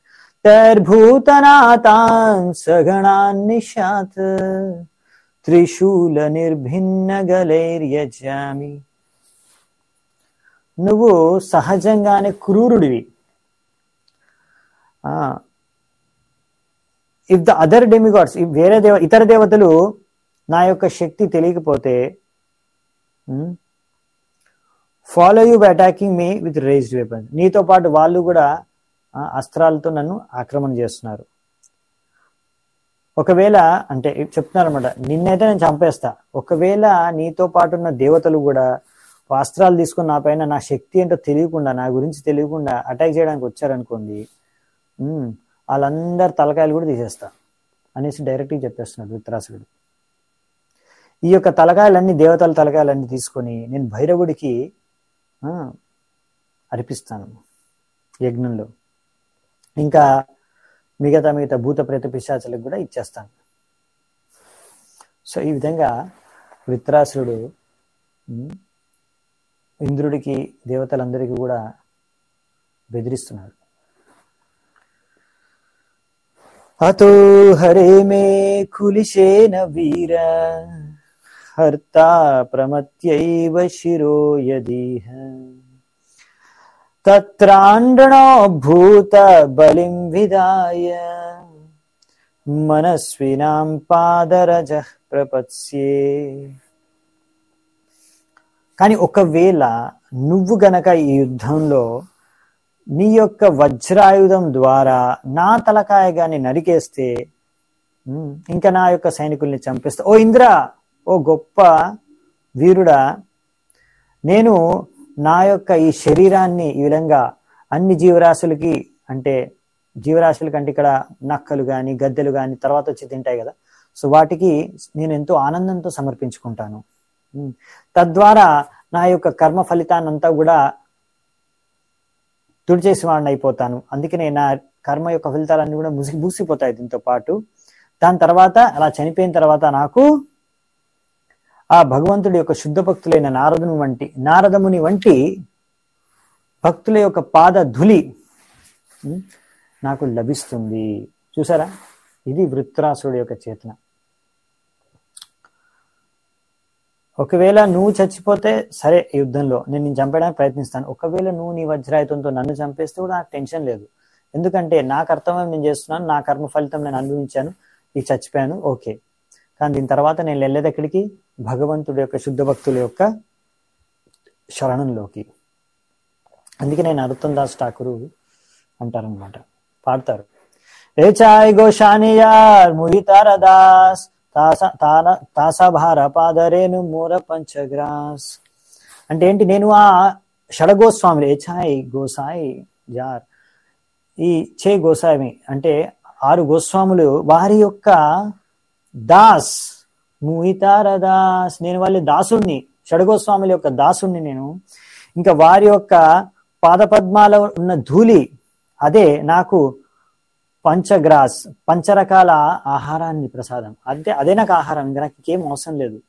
తర్భూతనాతాన్ సగణాన్ నిశాత్ త్రిశూల నిర్భిన్న గలైర్యజామి. నువ్వు సహజంగానే క్రూరుడివి. ఇఫ్ ద అదర్ డెమిగాడ్స్, వేరే ఇతర దేవతలు నా యొక్క శక్తి తెలియకపోతే follow you by attacking me with raised weapons. నీతో పాటు వాళ్ళు కూడా అస్త్రాలతో నన్ను ఆక్రమణ చేస్తున్నారు. ఒకవేళ అంటే చెప్తున్నారు అనమాట, నిన్నైతే నేను చంపేస్తా, ఒకవేళ నీతో పాటు ఉన్న దేవతలు కూడా అస్త్రాలు తీసుకుని నా పైన నా శక్తి ఏంటో తెలియకుండా, నా గురించి తెలియకుండా అటాక్ చేయడానికి వచ్చారనుకోండి, వాళ్ళందరి తలకాయలు కూడా తీసేస్తా అనేసి డైరెక్ట్గా చెప్పేస్తున్నాడు వృత్రాసురుడు. ఈ యొక్క తలకాయలన్నీ, దేవతల తలకాయలన్నీ తీసుకొని నేను భైరవుడికి అర్పిస్తాను యజ్ఞంలో, ఇంకా మిగతా భూత ప్రేత పిశాచాలకు కూడా ఇచ్చేస్తాను. సో ఈ విధంగా వృత్రాసురుడు ఇంద్రుడికి, దేవతలందరికీ కూడా బెదిరిస్తున్నాడు. అతో హరే మే కులిశేన వీర హర్తా ప్రమత్యైవ శిరో యదీహ తత్రాండణో భూత బలిం విదాయ మనస్వినాం పాదరజః ప్రపత్స్యే. కానీ ఒకవేళ నువ్వు గనక ఈ యుద్ధంలో నీ యొక్క వజ్రాయుధం ద్వారా నా తలకాయగాని నరికేస్తే, ఇంకా నా యొక్క సైనికుల్ని చంపేస్తా. ఓ ఇంద్ర, ఓ గొప్ప వీరుడా, నేను నా యొక్క ఈ శరీరాన్ని ఈ విధంగా అన్ని జీవరాశులకి, అంటే జీవరాశుల కంటే ఇక్కడ నక్కలు కానీ, గద్దెలు కానీ తర్వాత వచ్చి తింటాయి కదా, సో వాటికి నేను ఎంతో ఆనందంతో సమర్పించుకుంటాను. తద్వారా నా యొక్క కర్మ ఫలితాన్ని అంతా కూడా తుడిచేసి వాడిని అయిపోతాను. అందుకనే నా కర్మ యొక్క ఫలితాలన్నీ కూడా మూసిపోతాయి దీంతో పాటు. దాని తర్వాత అలా చనిపోయిన తర్వాత నాకు ఆ భగవంతుడి యొక్క శుద్ధ భక్తులైన నారదముని వంటి భక్తుల యొక్క పాద ధూళి నాకు లభిస్తుంది. చూసారా, ఇది వృత్రాసురుడి యొక్క చేతన. ఒకవేళ నువ్వు చచ్చిపోతే సరే, యుద్ధంలో నేను చంపడానికి ప్రయత్నిస్తాను. ఒకవేళ నువ్వు నీ వజ్రాయుధంతో నన్ను చంపేస్తే కూడా నాకు టెన్షన్ లేదు, ఎందుకంటే నా కర్తవ్యం నేను చేస్తున్నాను, నా కర్మ ఫలితం నేను అనుభవించాను, ఇది చచ్చిపోయాను, ఓకే. కానీ దీని తర్వాత నేను వెళ్ళేది ఎక్కడికి? భగవంతుడి యొక్క శుద్ధ భక్తుల యొక్క శరణంలోకి. అందుకే నేను నరోత్తమ్ దాస్ ఠాకూర్ అంటారనమాట, పాడతారు, రేచాయ్ గోషానియార్ ముహితార దాస్ తాసా భార పాదరేను మూర పంచగ్రాస్. అంటే ఏంటి? నేను ఆ షడగోస్వామి, రేచాయ్ గోసాయి జార్, ఈ చే గోసామి అంటే 6 గోస్వాములు, వారి యొక్క దాస్ ముహితార దాస్, నేను వాళ్ళ దాసుణ్ణి, షడగోస్వాముల యొక్క దాసుణ్ణి నేను. ఇంకా వారి యొక్క పాదపద్మాల ఉన్న ధూళి అదే నాకు పంచగ్రాస్, 5 రకాల ఆహారాన్ని ప్రసాదం, అదే నాకు ఆహారం, ఇంకా నాకు ఇంకేం అవసరం లేదు.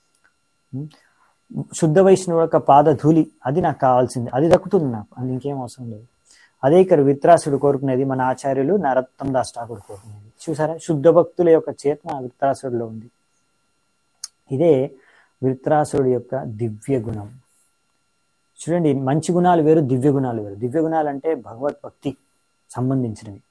శుద్ధ వైష్ణవు యొక్క పాద ధూళి అది నాకు కావాల్సింది, అది దక్కుతుంది నాకు, అది ఇంకేం అవసరం లేదు. అదే ఇక్కడ విత్రాసుడు కోరుకునేది, మన ఆచార్యులు నరోత్తమ్ దాస్ ఠాకూర్ కోరుకునేది. చూసారా, శుద్ధ భక్తుల యొక్క చేతన విత్రాసుడిలో ఉంది. ఇదే విత్రాసుడి యొక్క దివ్య గుణం. చూడండి, మంచి గుణాలు వేరు, దివ్య గుణాలు వేరు. దివ్య గుణాలు అంటే భగవద్భక్తి సంబంధించినవి.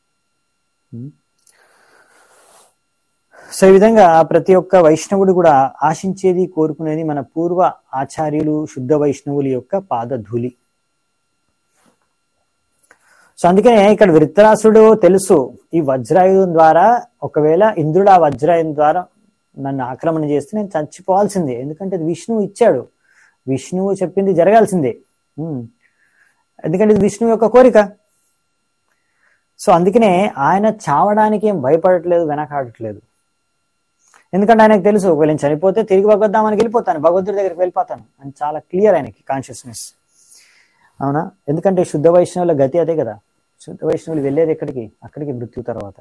సో ఈ విధంగా ప్రతి ఒక్క వైష్ణవుడు కూడా ఆశించేది, కోరుకునేది మన పూర్వ ఆచార్యులు శుద్ధ వైష్ణవుల యొక్క పాదధూళి. సో అందుకనే ఇక్కడ విత్రాసుడు తెలుసు, ఈ వజ్రాయుధం ద్వారా, ఒకవేళ ఇంద్రుడు ఆ వజ్రాయుధం ద్వారా నన్ను ఆక్రమణ చేస్తే నేను చచ్చిపోవాల్సిందే, ఎందుకంటే ఇది విష్ణువు ఇచ్చాడు, విష్ణువు చెప్పింది జరగాల్సిందే, ఎందుకంటే ఇది విష్ణువు యొక్క కోరిక. సో అందుకనే ఆయన చావడానికి ఏం భయపడట్లేదు, వెనకాడట్లేదు. ఎందుకంటే ఆయనకు తెలుసు, ఒకవేళ నేను చనిపోతే తిరిగి భగవద్ధామానికి వెళ్ళిపోతాను, భగవంతుడి దగ్గరికి వెళ్ళిపోతాను అని చాలా క్లియర్ ఆయనకి కాన్షియస్నెస్. అవునా? ఎందుకంటే శుద్ధ వైష్ణవుల గతి అదే కదా, శుద్ధ వైష్ణవులు వెళ్ళేది ఎక్కడికి? అక్కడికి, మృత్యు తర్వాత.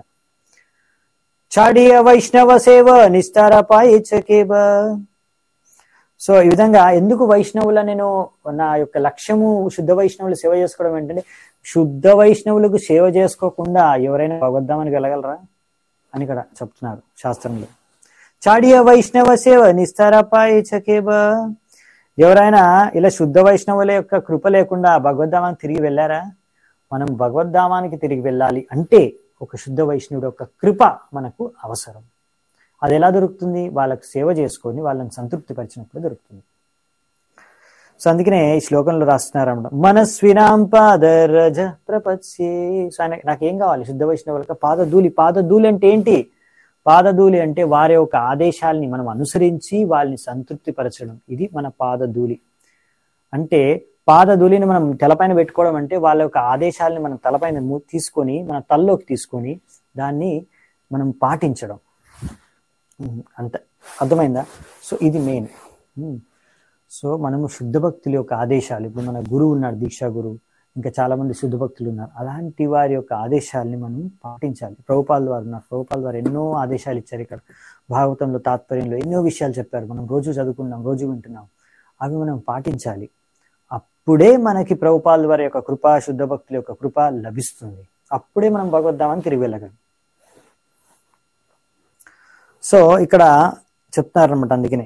చాడియ వైష్ణవ సేవ నిస్తారపాయిచకేబ. సో ఈ విధంగా ఎందుకు వైష్ణవుల నేను నా యొక్క లక్ష్యము శుద్ధ వైష్ణవులు సేవ చేసుకోవడం ఏంటంటే, శుద్ధ వైష్ణవులకు సేవ చేసుకోకుండా ఎవరైనా భగవద్ధామానికి వెళ్ళగలరా అని ఇక్కడ చెప్తున్నారు శాస్త్రంలో. చాడియ వైష్ణవ సేవ నిస్తారపాయిచకేబ. ఎవరైనా ఇలా శుద్ధ వైష్ణవుల యొక్క కృప లేకుండా భగవద్ధామానికి తిరిగి వెళ్ళారా? మనం భగవద్ధామానికి తిరిగి వెళ్ళాలి అంటే ఒక శుద్ధ వైష్ణవుడు యొక్క కృప మనకు అవసరం. అది ఎలా దొరుకుతుంది? వాళ్ళకు సేవ చేసుకొని వాళ్ళని సంతృప్తి పరిచినప్పుడు దొరుకుతుంది. సో అందుకనే ఈ శ్లోకంలో రాస్తున్నారన్నమాట, మనస్వినాం పాదరజ ప్రపత్స్యే. సో ఆయన నాకేం కావాలి? శుద్ధ వైష్ణవుల పాదధూళి. పాదధూళి అంటే ఏంటి? పాదధూళి అంటే వారి యొక్క ఆదేశాలని మనం అనుసరించి వాళ్ళని సంతృప్తి పరచడం, ఇది మన పాదధూళి. అంటే పాదధూళిని మనం తలపైన పెట్టుకోవడం అంటే వాళ్ళ యొక్క ఆదేశాలని మనం తలపైన తీసుకొని, మన తలలోకి తీసుకొని దాన్ని మనం పాటించడం. అంత అర్థమైందా? సో ఇది మెయిన్. సో మనము శుద్ధ భక్తుల యొక్క ఆదేశాలు, ఇప్పుడు మన గురువు ఉన్నాడు, దీక్షా గురువు, ఇంకా చాలా మంది శుద్ధ భక్తులు ఉన్నారు, అలాంటి వారి యొక్క ఆదేశాలని మనం పాటించాలి. ప్రభుపాల్ వారు ఉన్నారు, ప్రభుపాల్ వారు ఎన్నో ఆదేశాలు ఇచ్చారు. ఇక్కడ భాగవతంలో తాత్పర్యంలో ఎన్నో విషయాలు చెప్పారు, మనం రోజు చదువుకున్నాం, రోజు వింటున్నాం, అవి మనం పాటించాలి. అప్పుడే మనకి ప్రభుపాల్ వారి యొక్క కృప, శుద్ధ భక్తుల యొక్క కృప లభిస్తుంది. అప్పుడే మనం భగవద్ధామానికి తిరిగి వెళ్ళగలం. సో ఇక్కడ చెప్తున్నారనమాట. అందుకనే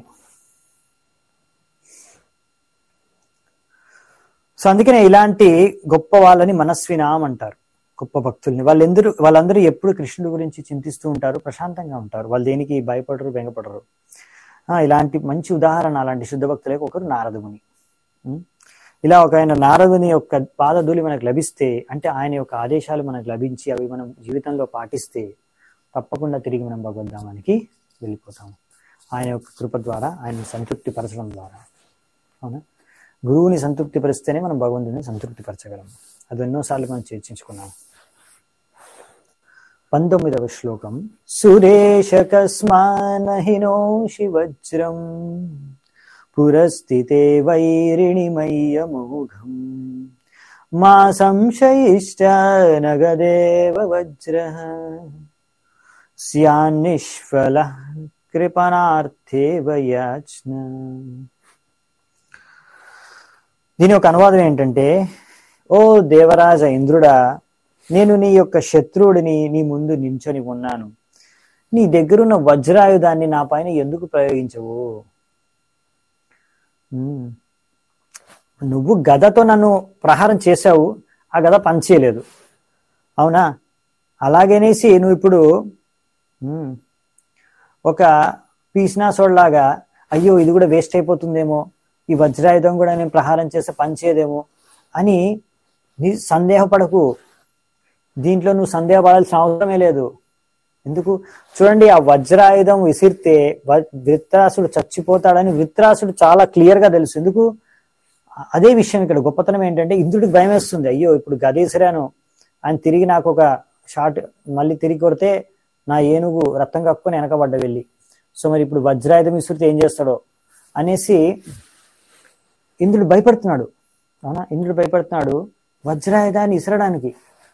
సో అందుకనే ఇలాంటి గొప్ప వాళ్ళని మనస్వినాం అంటారు, గొప్ప భక్తుల్ని. వాళ్ళందరూ ఎప్పుడు కృష్ణుడి గురించి చింతిస్తూ ఉంటారు, ప్రశాంతంగా ఉంటారు, వాళ్ళు దేనికి భయపడరు, బెంగపడరు. ఇలాంటి మంచి ఉదాహరణ అలాంటి శుద్ధ భక్తులకు ఒకరు నారదముని. ఇలా ఒక ఆయన నారదుని యొక్క పాదధూళి మనకు లభిస్తే, అంటే ఆయన యొక్క ఆదేశాలు మనకు లభించి అవి మనం జీవితంలో పాటిస్తే తప్పకుండా తిరిగి మనం భగవద్ధామానికి వెళ్ళిపోతాము, ఆయన యొక్క కృప ద్వారా, ఆయన సంతృప్తి పరచడం ద్వారా. అవునా? గురువుని సంతృప్తి పరిస్తేనే మనం భగవంతుని సంతృప్తి పరచగలం. అది ఎన్నోసార్లు మనం చర్చించుకున్నాం. 19వ శ్లోకం. సురేష కస్మానహినోషి వజ్రం పురస్థితే వైరిణిమయ్యమోఘం మా సంశయిష్ట నగదేవ వజ్రః స్యాన్నిష్ఫలః కృపణార్థేవ యాచ్న. దీని యొక్క అనువాదం ఏంటంటే, ఓ దేవరాజ ఇంద్రుడా, నేను నీ యొక్క శత్రువుడిని, నీ ముందు నించొని ఉన్నాను, నీ దగ్గరున్న వజ్రాయుధాన్ని నా పైన ఎందుకు ప్రయోగించవు? నువ్వు గదతో నన్ను ప్రహారం చేశావు, ఆ గద పనిచేయలేదు. అవునా? అలాగనేసి నువ్వు ఇప్పుడు ఒక పీసినాసోడ్లాగా అయ్యో ఇది కూడా వేస్ట్ అయిపోతుందేమో, ఈ వజ్రాయుధం కూడా నేను ప్రహారం చేస్తే పనిచేయదేమో అని నీ సందేహపడకు. దీంట్లో నువ్వు సందేహపడాల్సిన అవసరమే లేదు. ఎందుకు? చూడండి, ఆ వజ్రాయుధం విసిరితే వృత్రాసుడు చచ్చిపోతాడని వృత్రాసుడు చాలా క్లియర్ గా తెలుసు. ఎందుకు? అదే విషయం ఇక్కడ గొప్పతనం ఏంటంటే, ఇంద్రుడికి భయం వేస్తుంది. అయ్యో ఇప్పుడు గదేసిరాను, ఆయన తిరిగి నాకు ఒక షాట్ మళ్ళీ తిరిగి కొడితే నా ఏనుగు రక్తం కక్కుని వెనకబడ్డ వెళ్ళి, సో మరి ఇప్పుడు వజ్రాయుధం విసిరితే ఏం చేస్తాడో అనేసి ఇంద్రుడు భయపడుతున్నాడు. అవునా? ఇంద్రుడు భయపడుతున్నాడు వజ్రాయుధాన్ని ఇసరడానికి.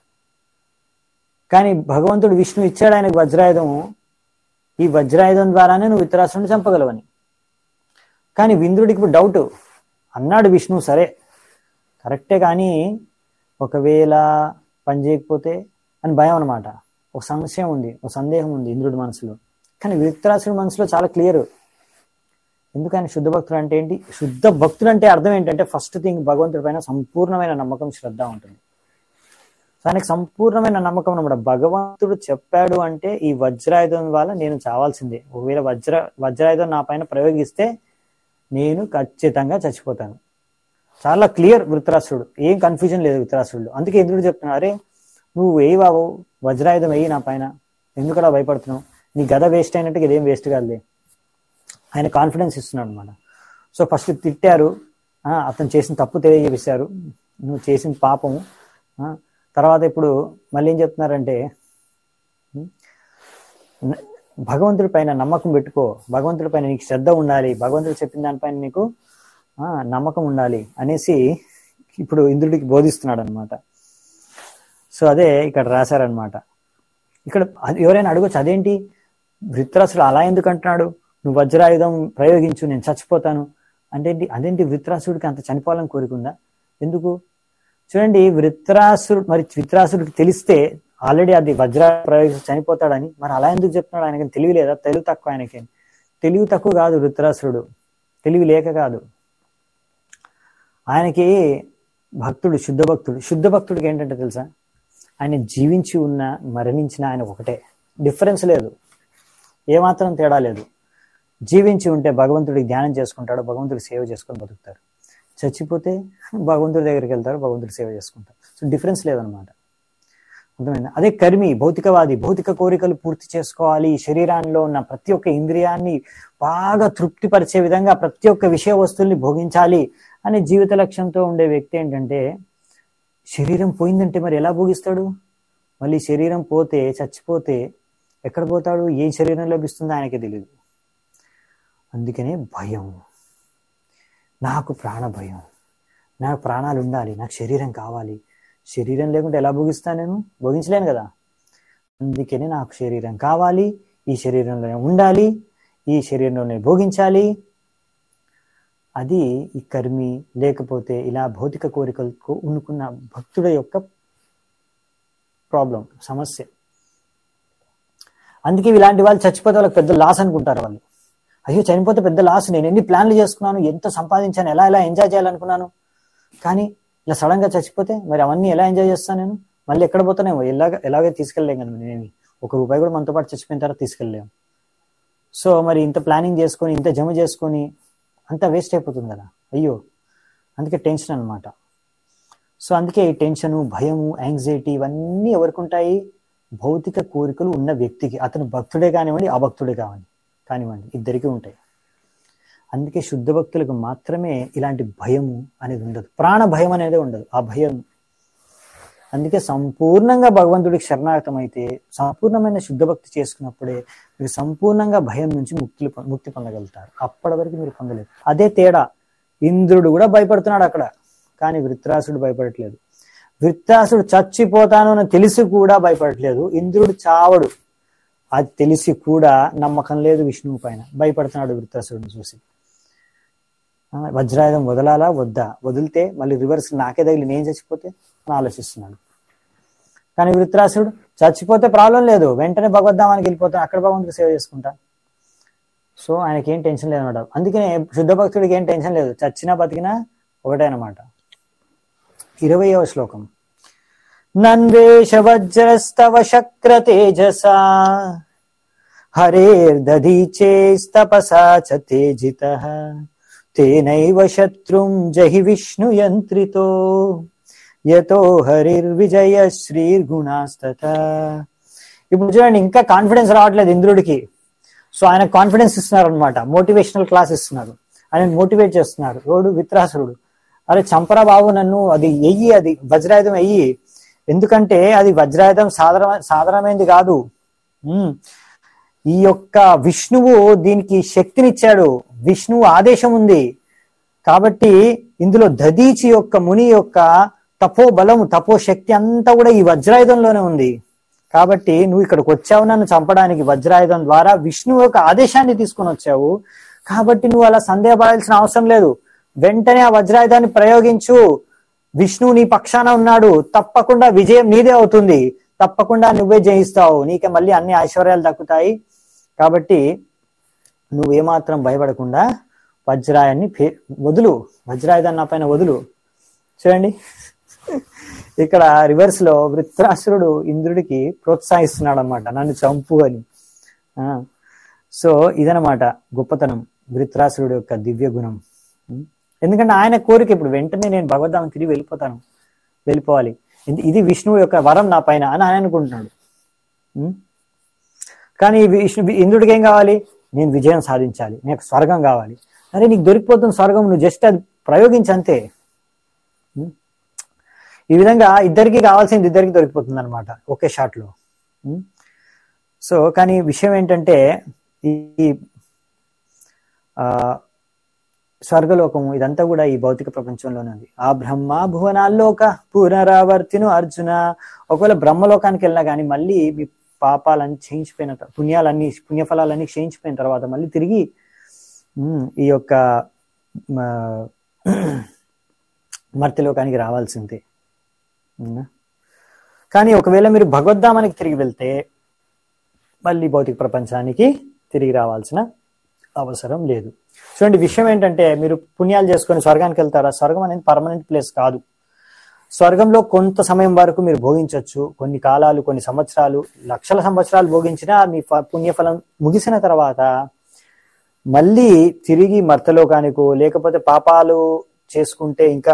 కానీ భగవంతుడు విష్ణు ఇచ్చాడు ఆయనకు వజ్రాయుధము. ఈ వజ్రాయుధం ద్వారానే నువ్వు వృత్రాసురుడిని చంపగలవని. కానీ ఇంద్రుడికి ఇప్పుడు డౌట్. అన్నాడు విష్ణు, సరే కరెక్టే, కానీ ఒకవేళ పని చేయకపోతే అని భయం అనమాట. ఒక సంశయం ఉంది, ఒక సందేహం ఉంది ఇంద్రుడి మనసులో. కానీ వృత్రాసుడి మనసులో చాలా క్లియర్. ఎందుకని? శుద్ధ భక్తుడు అంటే ఏంటి? శుద్ధ భక్తుడు అంటే అర్థం ఏంటంటే, ఫస్ట్ థింగ్ భగవంతుడి పైన సంపూర్ణమైన నమ్మకం, శ్రద్ధ ఉంటుంది. ఆయనకు సంపూర్ణమైన నమ్మకం అనమాట. భగవంతుడు చెప్పాడు అంటే ఈ వజ్రాయుధం వల్ల నేను చావాల్సిందే. ఒకవేళ వజ్రాయుధం నా పైన ప్రయోగిస్తే నేను ఖచ్చితంగా చచ్చిపోతాను. చాలా క్లియర్ వృత్రాసురుడు, ఏం కన్ఫ్యూజన్ లేదు వృత్రాసురుడు. అందుకే ఇంద్రుడు చెప్తున్నాడు, అరే నువ్వు వేయి బాబు, వజ్రాయుధం వేయి నా పైన, ఎందుకలా భయపడుతున్నావు? నీ గద వేస్ట్ అయినట్టు ఇదేం వేస్ట్ కాదులే. ఆయన కాన్ఫిడెన్స్ ఇస్తున్నాడు అనమాట. సో ఫస్ట్ తిట్టారు, అతను చేసిన తప్పు తెలియజేశారు, నువ్వు చేసిన పాపము. తర్వాత ఇప్పుడు మళ్ళీ ఏం చెప్తున్నారంటే, భగవంతుడి పైన నమ్మకం పెట్టుకో, భగవంతుడి పైన నీకు శ్రద్ధ ఉండాలి, భగవంతుడు చెప్పిన దానిపైన నీకు నమ్మకం ఉండాలి అనేసి ఇప్పుడు ఇంద్రుడికి బోధిస్తున్నాడు అనమాట. సో అదే ఇక్కడ రాశారనమాట. ఇక్కడ ఎవరైనా అడగొచ్చు, అదేంటి వృత్రాసుడు అలా ఎందుకు అంటున్నాడు, నువ్వు వజ్రాయుధం ప్రయోగించు నేను చచ్చిపోతాను అంటే అదేంటి? వృత్రాసుడికి అంత చనిపోవాలని కోరికుందా? ఎందుకు? చూడండి, వృత్రాసుడికి తెలిస్తే ఆల్రెడీ అది వజ్ర ప్రయోగించి చనిపోతాడని, మరి అలా ఎందుకు చెప్తున్నాడు? ఆయనకి తెలివి లేదా? తెలివి తక్కువ ఆయనకి. తెలివి తక్కువ కాదు వృత్రాసురుడు, తెలివి లేక కాదు. ఆయనకి భక్తుడు, శుద్ధ భక్తుడు. శుద్ధ భక్తుడికి ఏంటంటే తెలుసా, ఆయన జీవించి ఉన్న మరణించిన ఆయన ఒకటే, డిఫరెన్స్ లేదు, ఏమాత్రం తేడా లేదు. జీవించి ఉంటే భగవంతుడికి ధ్యానం చేసుకుంటాడు, భగవంతుడికి సేవ చేసుకొని బతుకుతారు. చచ్చిపోతే భగవంతుడి దగ్గరికి వెళ్తారు, భగవంతుడి సేవ చేసుకుంటారు. సో డిఫరెన్స్ లేదనమాట. అర్థమైందా? అదే కర్మి, భౌతికవాది, భౌతిక కోరికలు పూర్తి చేసుకోవాలి, శరీరాల్లో ఉన్న ప్రతి ఒక్క ఇంద్రియాన్ని బాగా తృప్తిపరిచే విధంగా ప్రతి ఒక్క విషయ వస్తువుల్ని భోగించాలి అనే జీవిత లక్ష్యంతో ఉండే వ్యక్తి ఏంటంటే, శరీరం పోయిందంటే మరి ఎలా భోగిస్తాడు? మళ్ళీ శరీరం పోతే, చచ్చిపోతే ఎక్కడ పోతాడు? ఏ శరీరం లభిస్తుందో ఆయనకే తెలియదు. అందుకనే భయం, నాకు ప్రాణ భయం, నాకు ప్రాణాలు ఉండాలి, నాకు శరీరం కావాలి, శరీరం లేకుంటే ఎలా భోగిస్తాను? నేను భోగించలేను కదా. అందుకనే నాకు శరీరం కావాలి, ఈ శరీరంలోనే ఉండాలి, ఈ శరీరంలోనే భోగించాలి. అది ఈ కర్మి, లేకపోతే ఇలా భౌతిక కోరికలకు ఉనుకున్న భక్తుల యొక్క ప్రాబ్లం, సమస్య. అందుకే ఇలాంటి వాళ్ళు చచ్చిపోతే వాళ్ళకి పెద్ద లాస్ అనుకుంటారు. వాళ్ళు అయ్యో చనిపోతే పెద్ద లాస్, నేను ఎన్ని ప్లాన్లు చేసుకున్నాను, ఎంత సంపాదించాను, ఎలా ఎంజాయ్ చేయాలనుకున్నాను, కానీ ఇలా సడన్ గా చచ్చిపోతే మరి అవన్నీ ఎలా ఎంజాయ్ చేస్తాను నేను? మళ్ళీ ఎక్కడ పోతానేమో, ఎలాగే తీసుకెళ్ళలేం కదా నేనేమి. ₹1 కూడా మనతో పాటు చచ్చిపోయిన తర్వాత తీసుకెళ్ళలేము. సో మరి ఇంత ప్లానింగ్ చేసుకొని, ఇంత జమ చేసుకొని అంతా వేస్ట్ అయిపోతుంది కదా. అయ్యో, అందుకే టెన్షన్ అనమాట. సో అందుకే ఈ టెన్షను, భయము, యాంగ్జైటీ ఇవన్నీ ఎవరికి ఉంటాయి? భౌతిక కోరికలు ఉన్న వ్యక్తికి. అతను భక్తుడే కానివ్వండి, అభక్తుడే కానివ్వండి, ఇద్దరికీ ఉంటాయి. అందుకే శుద్ధ భక్తులకు మాత్రమే ఇలాంటి భయము అనేది ఉండదు, ప్రాణ భయం అనేది ఉండదు. ఆ భయం అందుకే సంపూర్ణంగా భగవంతుడికి శరణాగతం అయితే, సంపూర్ణమైన శుద్ధ భక్తి చేసుకున్నప్పుడే మీరు సంపూర్ణంగా భయం నుంచి ముక్తి పొందగలుగుతారు. అప్పటి వరకు మీరు పొందలేరు. అదే తేడా. ఇంద్రుడు కూడా భయపడుతున్నాడు అక్కడ, కానీ వృత్రాసుడు భయపడట్లేదు. వృత్రాసుడు చచ్చిపోతాను అని తెలిసి కూడా భయపడట్లేదు. ఇంద్రుడు చావడు అది తెలిసి కూడా నమ్మకం లేదు విష్ణువు పైన, భయపడుతున్నాడు వృత్రాసుడిని చూసి. వజ్రాయుధం వదలాలా వద్దా, వదిలితే మళ్ళీ రివర్స్ నాకే తగిలి నేను చచ్చిపోతే అని ఆలోచిస్తున్నాడు. కానీ వృత్రాసుడు చచ్చిపోతే ప్రాబ్లం లేదు, వెంటనే భగవద్ధామానికి వెళ్ళిపోతాను, అక్కడ భగవంతుడికి సేవ చేసుకుంటా. సో ఆయనకి ఏం టెన్షన్ లేదన్నమాట. అందుకనే శుద్ధ భక్తుడికి ఏం టెన్షన్ లేదు, చచ్చినా బతికినా ఒకటే అనమాట. 20వ శ్లోకం. నన్వేష వజ్రస్తవ శక్ర తేజసా హరేర్దధీచేస్తపసా చ తేజితః తేనైవ శత్రుం జహి విష్ణు యంత్రితో యతో హరిర్విజయ శ్రీర్గుణాస్తథా. ఇప్పుడు చూడండి, ఇంకా కాన్ఫిడెన్స్ రావట్లేదు ఇంద్రుడికి. సో ఆయన కాన్ఫిడెన్స్ ఇస్తున్నారు అనమాట, మోటివేషనల్ క్లాస్ ఇస్తున్నారు, ఆయన మోటివేట్ చేస్తున్నారు. రోడు విత్రాసురుడు, అరే చంపరా బాబు నన్ను, అది ఎయ్యి, అది వజ్రాయుధం ఎయ్యి, ఎందుకంటే అది వజ్రాయుధం సాధారణమైనది కాదు. ఈ యొక్క విష్ణువు దీనికి శక్తినిచ్చాడు, విష్ణువు ఆదేశం ఉంది. కాబట్టి ఇందులో దధీచి యొక్క ముని యొక్క తపో బలము, తపో శక్తి అంతా కూడా ఈ వజ్రాయుధంలోనే ఉంది. కాబట్టి నువ్వు ఇక్కడికి వచ్చావు నన్ను చంపడానికి, వజ్రాయుధం ద్వారా విష్ణువు యొక్క ఆదేశాన్ని తీసుకొని వచ్చావు. కాబట్టి నువ్వు అలా సందేహపడాల్సిన అవసరం లేదు, వెంటనే ఆ వజ్రాయుధాన్ని ప్రయోగించు. విష్ణువు నీ పక్షాన ఉన్నాడు, తప్పకుండా విజయం నీదే అవుతుంది, తప్పకుండా నువ్వే జయిస్తావు, నీకే మళ్ళీ అన్ని ఐశ్వర్యాలు దక్కుతాయి. కాబట్టి నువ్వేమాత్రం భయపడకుండా వజ్రాయాన్ని వదులు, వజ్రాయుధాన్ని నా పైన వదులు. చూడండి, ఇక్కడ రివర్స్ లో వృత్రాసురుడు ఇంద్రుడికి ప్రోత్సహిస్తున్నాడు అనమాట, నన్ను చంపు అని. సో ఇదనమాట గొప్పతనం, వృత్రాసురుడు యొక్క దివ్య గుణం. ఎందుకంటే ఆయన కోరిక ఇప్పుడు వెంటనే నేను భగవద్ధామం తిరిగి వెళ్ళిపోవాలి, ఇది విష్ణువు యొక్క వరం నా పైన అని ఆయన అనుకుంటున్నాడు. కానీ ఇంద్రుడికి ఏం కావాలి? నేను విజయం సాధించాలి, నాకు స్వర్గం కావాలి. అరే నీకు దొరికిపోతుంది స్వర్గం, నువ్వు జస్ట్ అది ప్రయోగించంతే. ఈ విధంగా ఇద్దరికి కావాల్సింది ఇద్దరికి దొరికిపోతుంది అనమాట ఒకే షాట్ లో. సో కానీ విషయం ఏంటంటే ఈ స్వర్గలోకము ఇదంతా కూడా ఈ భౌతిక ప్రపంచంలోనే ఉంది. ఆ బ్రహ్మ భువనాల్లోక పునరావర్తిను అర్జున. ఒకవేళ బ్రహ్మలోకానికి వెళ్ళినా కానీ మళ్ళీ మీ పాపాలన్నీ క్షయించిపోయిన, పుణ్యఫలాలన్నీ క్షయించిపోయిన తర్వాత మళ్ళీ తిరిగి ఈ యొక్క మర్త్యలోకానికి రావాల్సిందే. కానీ ఒకవేళ మీరు భగవద్ధామానికి తిరిగి వెళ్తే మళ్ళీ భౌతిక ప్రపంచానికి తిరిగి రావాల్సిన అవసరం లేదు. చూడండి, విషయం ఏంటంటే మీరు పుణ్యాలు చేసుకొని స్వర్గానికి వెళ్తారా? స్వర్గం అనేది పర్మనెంట్ ప్లేస్ కాదు. స్వర్గంలో కొంత సమయం వరకు మీరు భోగించవచ్చు, కొన్ని కాలాలు, కొన్ని సంవత్సరాలు, లక్షల సంవత్సరాలు భోగించినా మీ పుణ్యఫలం ముగిసిన తర్వాత మళ్ళీ తిరిగి మర్తలోకానికో లేకపోతే పాపాలు చేసుకుంటే ఇంకా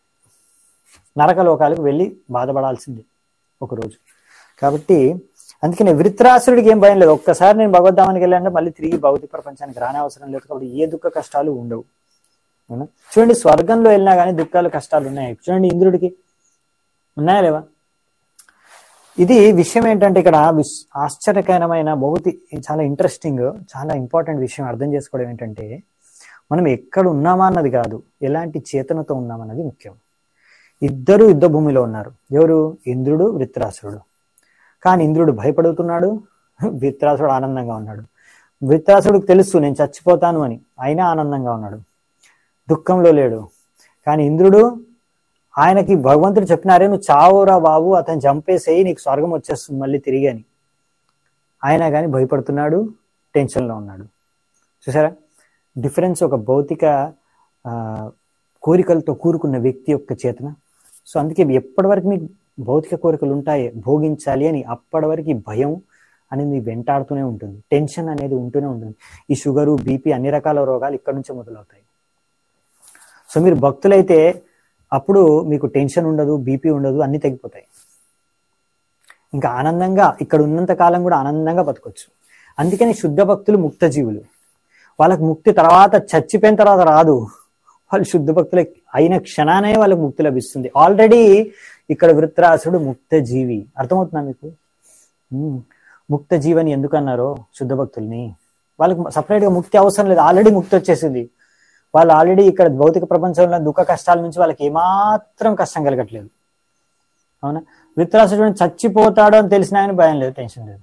నరకలోకాలకు వెళ్ళి బాధపడాల్సిందే ఒకరోజు. కాబట్టి అందుకనే వృత్రాసురుడికి ఏం భయం లేదు, ఒక్కసారి నేను భగవద్ధామానికి వెళ్ళానంటే మళ్ళీ తిరిగి భౌతిక ప్రపంచానికి రానే అవసరం లేదు. కాబట్టి ఏ దుఃఖ కష్టాలు ఉండవు. చూడండి, స్వర్గంలో వెళ్ళినా కానీ దుఃఖాలు కష్టాలు ఉన్నాయి. చూడండి ఇంద్రుడికి ఉన్నాయా లేవా? ఇది విషయం ఏంటంటే ఇక్కడ ఆశ్చర్యకరమైన చాలా ఇంట్రెస్టింగ్, చాలా ఇంపార్టెంట్ విషయం అర్థం చేసుకోవడం ఏంటంటే మనం ఎక్కడ ఉన్నామా అన్నది కాదు, ఎలాంటి చేతనతో ఉన్నామన్నది ముఖ్యం. ఇద్దరు యుద్ధ భూమిలో ఉన్నారు. ఎవరు? ఇంద్రుడు, వృత్రాసురుడు. కానీ ఇంద్రుడు భయపడుతున్నాడు, వృత్రాసురుడు ఆనందంగా ఉన్నాడు. వృత్రాసురుడికి తెలుసు నేను చచ్చిపోతాను అని, అయినా ఆనందంగా ఉన్నాడు, దుఃఖంలో లేడు. కానీ ఇంద్రుడు, ఆయనకి భగవంతుడు చెప్పినారే నువ్వు చావురా బాబు, అతను చంపేసేయి, నీకు స్వర్గం వచ్చేస్తుంది మళ్ళీ తిరిగి అని, ఆయన కానీ భయపడుతున్నాడు, టెన్షన్లో ఉన్నాడు. చూసారా డిఫరెన్స్? ఒక భౌతిక కోరికలతో కూరుకున్న వ్యక్తి యొక్క చేతన. సో అందుకే ఎప్పటి వరకు మీకు భౌతిక కోరికలు ఉంటాయి భోగించాలి అని, అప్పటి వరకు భయం అనేది వెంటాడుతూనే ఉంటుంది, టెన్షన్ అనేది ఉంటూనే ఉంటుంది. ఈ షుగరు, బీపీ, అన్ని రకాల రోగాలు ఇక్కడ నుంచే మొదలవుతాయి. సో మీరు భక్తులైతే అప్పుడు మీకు టెన్షన్ ఉండదు, బీపీ ఉండదు, అన్ని తగ్గిపోతాయి. ఇంకా ఆనందంగా ఇక్కడ ఉన్నంత కాలం కూడా ఆనందంగా బతకొచ్చు. అందుకని శుద్ధ భక్తులు ముక్త జీవులు. వాళ్ళకి ముక్తి తర్వాత, చచ్చిపోయిన తర్వాత రాదు. వాళ్ళు శుద్ధ భక్తులు అయిన క్షణానే వాళ్ళకి ముక్తి లభిస్తుంది. ఆల్రెడీ ఇక్కడ వృత్రాసురుడు ముక్త జీవి. అర్థమవుతుందా మీకు? ముక్త జీవని ఎందుకు అన్నారో శుద్ధ భక్తుల్ని? వాళ్ళకి సపరేట్ గా ముక్తి అవసరం లేదు, ఆల్రెడీ ముక్తి వచ్చేసింది. వాళ్ళు ఆల్రెడీ ఇక్కడ భౌతిక ప్రపంచంలో దుఃఖ కష్టాల నుంచి వాళ్ళకి ఏమాత్రం కష్టం కలగట్లేదు. అవునా? వృత్రాసురుడు చచ్చిపోతాడు అని తెలిసినా కానీ భయం లేదు, టెన్షన్ లేదు.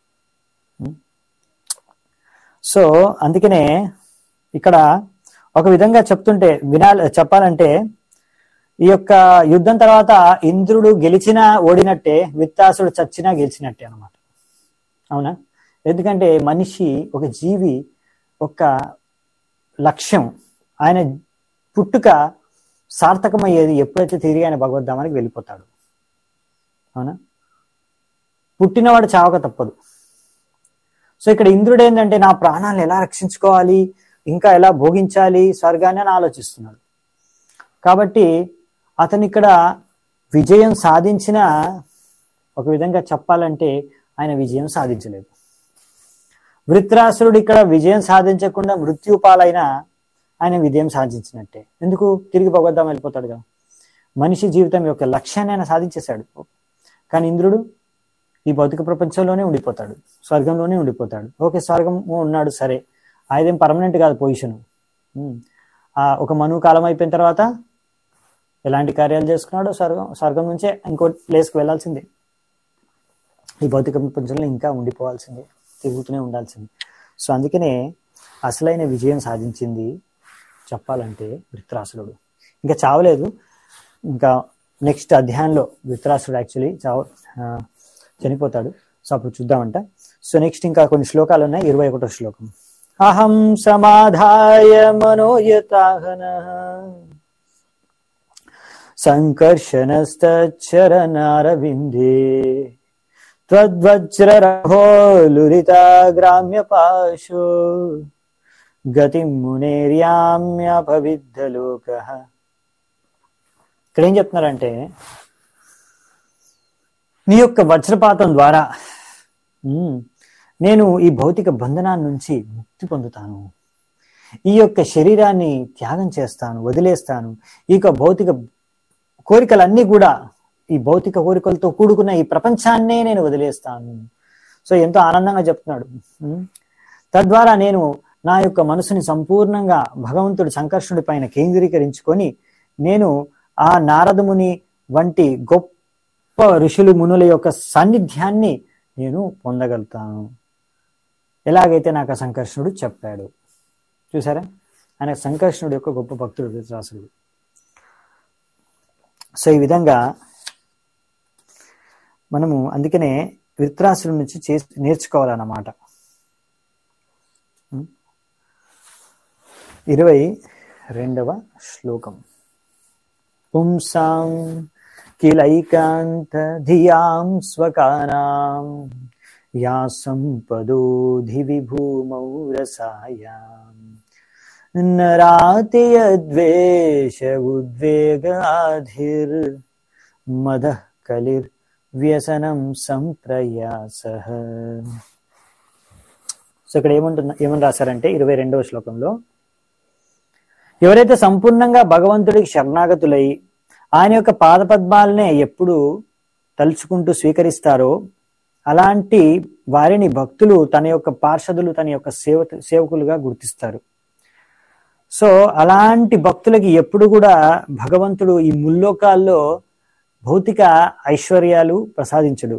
సో అందుకనే ఇక్కడ ఒక విధంగా చెప్పాలంటే ఈ యొక్క యుద్ధం తర్వాత ఇంద్రుడు గెలిచినా ఓడినట్టే, వృత్రాసురుడు చచ్చినా గెలిచినట్టే అన్నమాట. అవునా? ఎందుకంటే మనిషి, ఒక జీవి ఒక లక్ష్యం, ఆయన పుట్టుక సార్థకమయ్యేది ఎప్పుడైతే తిరిగి ఆయన భగవద్ధామానికి వెళ్ళిపోతాడు. అవునా? పుట్టినవాడు చావక తప్పదు. సో ఇక్కడ ఇంద్రుడు ఏంటంటే నా ప్రాణాలను ఎలా రక్షించుకోవాలి, ఇంకా ఎలా భోగించాలి స్వర్గాన్ని అని ఆలోచిస్తున్నాడు. కాబట్టి అతను ఇక్కడ విజయం సాధించిన, ఒక విధంగా చెప్పాలంటే ఆయన విజయం సాధించలేదు. వృత్రాసురుడు ఇక్కడ విజయం సాధించకుండా మృత్యుపాలైన ఆయన విజయం సాధించినట్టే. ఎందుకు? తిరిగి భగవద్ధాం వెళ్ళిపోతాడు కదా. మనిషి జీవితం యొక్క లక్ష్యాన్ని ఆయన సాధించేశాడు. కానీ ఇంద్రుడు ఈ భౌతిక ప్రపంచంలోనే ఉండిపోతాడు, స్వర్గంలోనే ఉండిపోతాడు. ఓకే, స్వర్గం ఉన్నాడు సరే, ఆయదేం పర్మనెంట్ కాదు పొజిషన్. ఒక మనువు కాలం అయిపోయిన తర్వాత ఎలాంటి కార్యాలు చేసుకున్నాడో స్వర్గం నుంచే ఇంకో ప్లేస్కి వెళ్ళాల్సిందే. ఈ భౌతిక ప్రపంచంలో ఇంకా ఉండిపోవాల్సిందే, తిరుగుతూనే ఉండాల్సిందే. సో అందుకనే అసలైన విజయం సాధించింది చెప్పాలంటే వృత్రాసురుడు. ఇంకా చావలేదు. ఇంకా నెక్స్ట్ అధ్యాయంలో వృత్రాసురుడు యాక్చువల్లీ చనిపోతాడు. సో అప్పుడు చూద్దామంట. సో నెక్స్ట్ ఇంకా కొన్ని శ్లోకాలు ఉన్నాయి. 21వ శ్లోకం. అహం సమాధాయ మనోయతాహన సంకర్షణశ్చరణారవిందే త్వద్వజ్రరహోలురితా గ్రామ్యపాశో గతిం మునేర్యామ్యపవిద్ధలోకః. ఇక్కడ ఏం చెప్తున్నారంటే, నీ యొక్క వజ్రపాతం ద్వారా నేను ఈ భౌతిక బంధనాన్ని నుంచి ముక్తి పొందుతాను, ఈ యొక్క శరీరాన్ని త్యాగం చేస్తాను, వదిలేస్తాను, ఈ యొక్క భౌతిక కోరికలన్నీ కూడా, ఈ భౌతిక కోరికలతో కూడుకున్న ఈ ప్రపంచాన్నే నేను వదిలేస్తాను. సో ఎంతో ఆనందంగా చెప్తున్నాడు. తద్వారా నేను నా యొక్క మనసుని సంపూర్ణంగా భగవంతుడి సంకర్షణుడి పైన కేంద్రీకరించుకొని నేను ఆ నారదముని వంటి గొప్ప ఋషులు మునుల యొక్క సాన్నిధ్యాన్ని నేను పొందగలుగుతాను, ఎలాగైతే నాకు ఆ సంకర్షణుడు చెప్పాడు. చూసారా, ఆయన సంకర్షణుడు యొక్క గొప్ప భక్తుడు వృత్రాసురుడు. సో ఈ విధంగా మనము అందుకనే వృత్రాసురుడి నుంచి నేర్చుకోవాలన్నమాట. 22వ శ్లోకం. పుంసాం కిలైకాంత ధియాం స్వకానాం యా సంపదో ధివి భూమౌ రసాయాం నరాతి యద్వేష ఉద్వేగాధిర్ మదః కలిర్ వ్యసనం సంప్రయాసః. సో ఇక్కడ ఏమని రాశారంటే 22వ శ్లోకంలో, ఎవరైతే సంపూర్ణంగా భగవంతుడికి శరణాగతులై ఆయన యొక్క పాదపద్మాలనే ఎప్పుడు తలుచుకుంటూ స్వీకరిస్తారో అలాంటి వారిని భక్తులు తన యొక్క పార్షదులు, తన యొక్క సేవకులుగా గుర్తిస్తారు. సో అలాంటి భక్తులకి ఎప్పుడు కూడా భగవంతుడు ఈ ముల్లోకాల్లో భౌతిక ఐశ్వర్యాలు ప్రసాదించడు.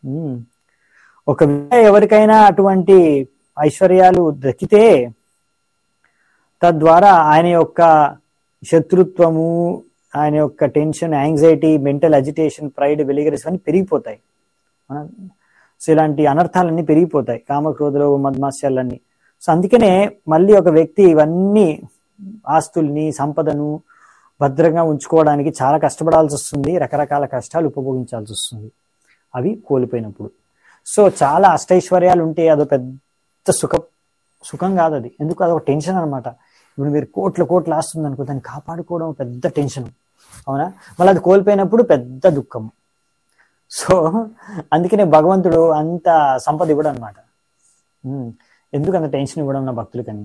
ఒకవేళ ఎవరికైనా అటువంటి ఐశ్వర్యాలు దక్కితే తద్వారా ఆయన యొక్క శత్రుత్వము, ఆయన యొక్క tension, anxiety, mental agitation, pride, వెలిగరిస్ అన్ని పెరిగిపోతాయి. సో ఇలాంటి అనర్థాలన్నీ పెరిగిపోతాయి, కామక్రోధులు, మద్మాస్యాలన్నీ. సో అందుకనే మళ్ళీ ఒక వ్యక్తి ఇవన్నీ ఆస్తుల్ని, సంపదను భద్రంగా ఉంచుకోవడానికి చాలా కష్టపడాల్సి వస్తుంది, రకరకాల కష్టాలు ఉపభోగించాల్సి వస్తుంది అవి కోల్పోయినప్పుడు. సో చాలా అష్టైశ్వర్యాలు ఉంటే అదో పెద్ద సుఖం కాదు అది. ఎందుకు? అదొక టెన్షన్ అనమాట. ఇప్పుడు మీరు కోట్ల ఆస్తుంది అనుకో, దాన్ని కాపాడుకోవడం పెద్ద టెన్షన్, అవునా? మళ్ళీ అది కోల్పోయినప్పుడు పెద్ద దుఃఖం. సో అందుకనే భగవంతుడు అంత సంపద ఇవ్వడం అనమాట. ఎందుకు అంత టెన్షన్ ఇవ్వడం నా భక్తులకని,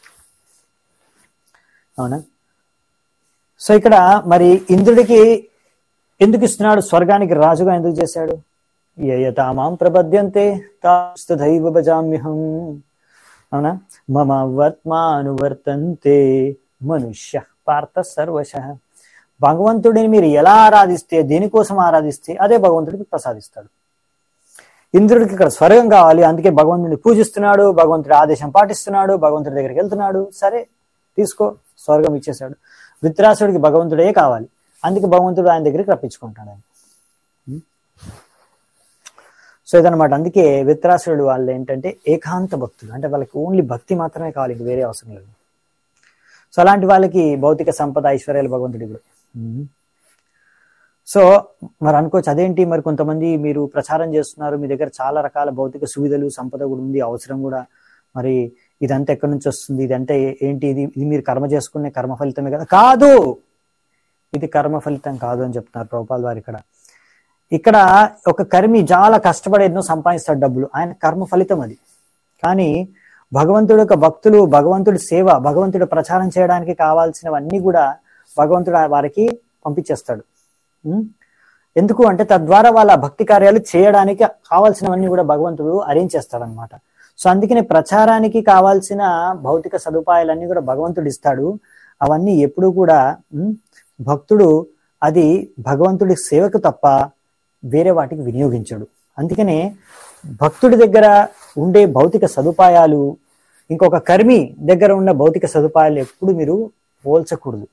అవునా? సో ఇక్కడ మరి ఇంద్రుడికి ఎందుకు ఇస్తున్నాడు? స్వర్గానికి రాజుగా ఎందుకు చేశాడు? యయతామాం ప్రపద్యంతే తథైవ భజామ్యహం, అవునా? మమ వర్త్మానువర్తంతే మనుష్య పార్థ సర్వశః. భగవంతుడిని మీరు ఎలా ఆరాధిస్తే, దేనికోసం ఆరాధిస్తే అదే భగవంతుడికి ప్రసాదిస్తాడు. ఇంద్రుడికి ఇక్కడ స్వర్గం కావాలి, అందుకే భగవంతుడిని పూజిస్తున్నాడు, భగవంతుడి ఆదేశం పాటిస్తున్నాడు, భగవంతుడి దగ్గరికి వెళ్తున్నాడు. సరే తీసుకో, స్వర్గం ఇచ్చేశాడు. వృత్రాసుడికి భగవంతుడే కావాలి, అందుకే భగవంతుడు ఆయన దగ్గరికి రప్పించుకుంటాడు ఆయన. సో ఇదనమాట. అందుకే వృత్రాసురుడు వాళ్ళు ఏంటంటే ఏకాంత భక్తులు, అంటే వాళ్ళకి ఓన్లీ భక్తి మాత్రమే కావాలి, ఇంక వేరే అవసరం లేదు. సో అలాంటి వాళ్ళకి భౌతిక సంపద, ఐశ్వర్యాలు భగవంతుడి కూడా. సో మరి అనుకోవచ్చు అదేంటి, మరి కొంతమంది మీరు ప్రచారం చేస్తున్నారు, మీ దగ్గర చాలా రకాల భౌతిక సువిధలు సంపద కూడా ఉంది, అవసరం కూడా, మరి ఇదంతా ఎక్కడి నుంచి వస్తుంది, ఇదంతా ఏంటి, ఇది మీరు కర్మ చేసుకునే కర్మ ఫలితమే కదా? కాదు, ఇది కర్మ ఫలితం కాదు అని చెప్తున్నారు ప్రభుపాల్ వారు. ఇక్కడ ఒక కర్మి చాలా కష్టపడి ఎన్నో సంపాదిస్తాడు డబ్బులు, ఆయన కర్మ ఫలితం అది. కానీ భగవంతుడి యొక్క భక్తులు, భగవంతుడి సేవ, భగవంతుడి ప్రచారం చేయడానికి కావాల్సినవన్నీ కూడా భగవంతుడు వారికి పంపించేస్తాడు. ఎందుకు అంటే తద్వారా వాళ్ళ భక్తి కార్యాలు చేయడానికి కావాల్సినవన్నీ కూడా భగవంతుడు అరేంజ్ చేస్తాడు అనమాట. సో అందుకనే ప్రచారానికి కావాల్సిన భౌతిక సదుపాయాలన్నీ కూడా భగవంతుడు ఇస్తాడు. అవన్నీ ఎప్పుడు కూడా భక్తుడు అది భగవంతుడి సేవకు తప్ప వేరే వాటికి వినియోగించడు. అందుకనే భక్తుడి దగ్గర ఉండే భౌతిక సదుపాయాలు ఇంకొక కర్మి దగ్గర ఉన్న భౌతిక సదుపాయాలు ఎప్పుడు మీరు పోల్చకూడదు.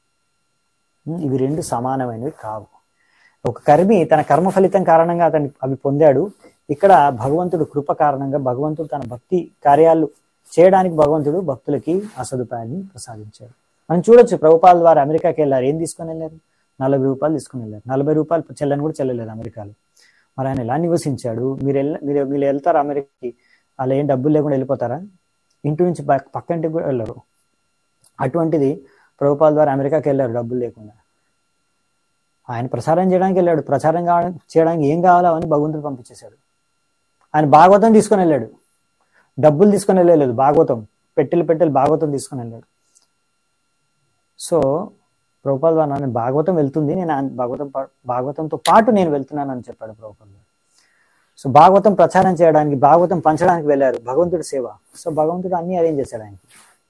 ఇవి రెండు సమానమైనవి కావు. ఒక కర్మి తన కర్మ ఫలితం కారణంగా అవి పొందాడు. ఇక్కడ భగవంతుడు కృప కారణంగా భగవంతుడు తన భక్తి కార్యాలు చేయడానికి భగవంతుడు భక్తులకి ఆ సదుపాయాన్ని ప్రసాదించాడు. మనం చూడొచ్చు, ప్రభుపాల్ వారు అమెరికాకి వెళ్ళారు. ఏం తీసుకొని వెళ్ళారు? 40 రూపాయలు తీసుకుని వెళ్ళారు. 40 రూపాయలు చెల్లని కూడా చెల్లలేదు అమెరికాలో. మరి ఆయన ఎలా నివసించాడు? మీరు వెళ్తారా అమెరికాకి? అలా ఏం డబ్బులు లేకుండా వెళ్ళిపోతారా? ఇంటి నుంచి పక్కంటికి కూడా వెళ్ళరు. అటువంటిది ప్రభుపాల్ వారు అమెరికాకి వెళ్ళారు డబ్బులు లేకుండా. ఆయన ప్రసారం చేయడానికి వెళ్ళాడు. ప్రచారం చేయడానికి ఏం కావాలో అవన్నీ భగవంతుడు పంపించేశాడు. ఆయన భాగవతం తీసుకొని వెళ్ళాడు, డబ్బులు తీసుకొని వెళ్ళలేదు. భాగవతం పెట్టెలు భాగవతం తీసుకొని వెళ్ళాడు. సో ప్రభుపాల్ వారు నేను భాగవతం వెళ్తుంది, నేను భాగవతంతో పాటు నేను వెళ్తున్నాను అని చెప్పాడు ప్రభుపాల్ వారు. సో భాగవతం ప్రచారం చేయడానికి, భాగవతం పంచడానికి వెళ్ళారు. భగవంతుడి సేవ. సో భగవంతుడు అన్ని అరేంజ్ చేశాడు. ఆయనకి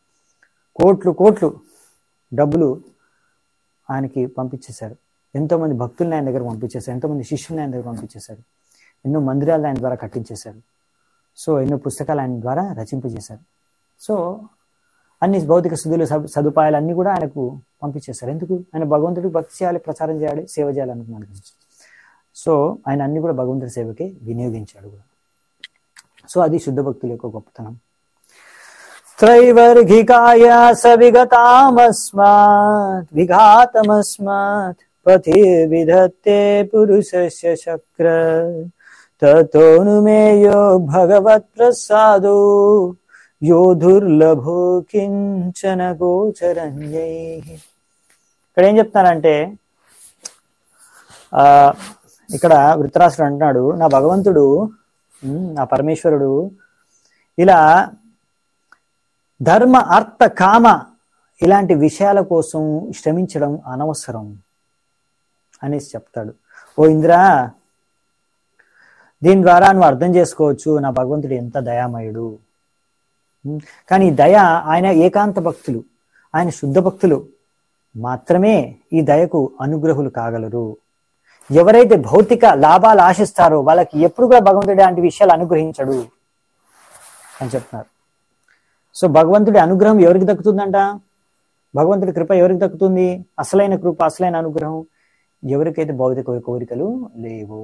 కోట్లు డబ్బులు ఆయనకి పంపించేశారు. ఎంతోమంది భక్తుల్ని ఆయన దగ్గర పంపించేశారు, ఎంతోమంది శిష్యుల్ని ఆయన దగ్గర పంపించేశారు, ఎన్నో మందిరాలు ఆయన ద్వారా కట్టించేశారు. సో ఎన్నో పుస్తకాలు ఆయన ద్వారా రచింపజేశారు. సో అన్ని భౌతిక సదుపాయాలు అన్ని కూడా ఆయనకు పంపించేశారు. ఎందుకు? ఆయన భగవంతుడికి భక్తి చేయాలి, ప్రచారం చేయాలి, సేవ చేయాలనుకున్నాడు. సో ఆయన అన్ని కూడా భగవంతుడి సేవకే వినియోగించాడు కూడా. సో అది శుద్ధ భక్తుల యొక్క గొప్పతనం. త్రైవర్గికాయ సవిగతామస్మాత్ విఘాతమస్మాత్ పథే విధత్తే పురుషస్య చక్ర తతోనుమేయో భగవత్ ప్రసాదో యో దుర్లభో కించన గోచరణ్యై. ఇక్కడ ఏం చెప్తున్నారంటే, ఇక్కడ వృత్రాసుడు అంటున్నాడు, నా భగవంతుడు, నా పరమేశ్వరుడు ఇలా ధర్మ అర్థ కామ ఇలాంటి విషయాల కోసం శ్రమించడం అనవసరం అనేసి చెప్తాడు. ఓ ఇంద్ర, దీని ద్వారా నువ్వు అర్థం చేసుకోవచ్చు నా భగవంతుడు ఎంత దయామయుడు. కానీ దయ, ఆయన ఏకాంత భక్తులు, ఆయన శుద్ధ భక్తులు మాత్రమే ఈ దయకు అనుగ్రహులు కాగలరు. ఎవరైతే భౌతిక లాభాలు ఆశిస్తారో వాళ్ళకి ఎప్పుడు కూడా భగవంతుడి లాంటి విషయాలు అనుగ్రహించడు అని చెప్తున్నారు. సో భగవంతుడి అనుగ్రహం ఎవరికి దక్కుతుందంట? భగవంతుడి కృప ఎవరికి దక్కుతుంది? అసలైన కృప, అసలైన అనుగ్రహం ఎవరికైతే భౌతిక కోరికలు లేవు.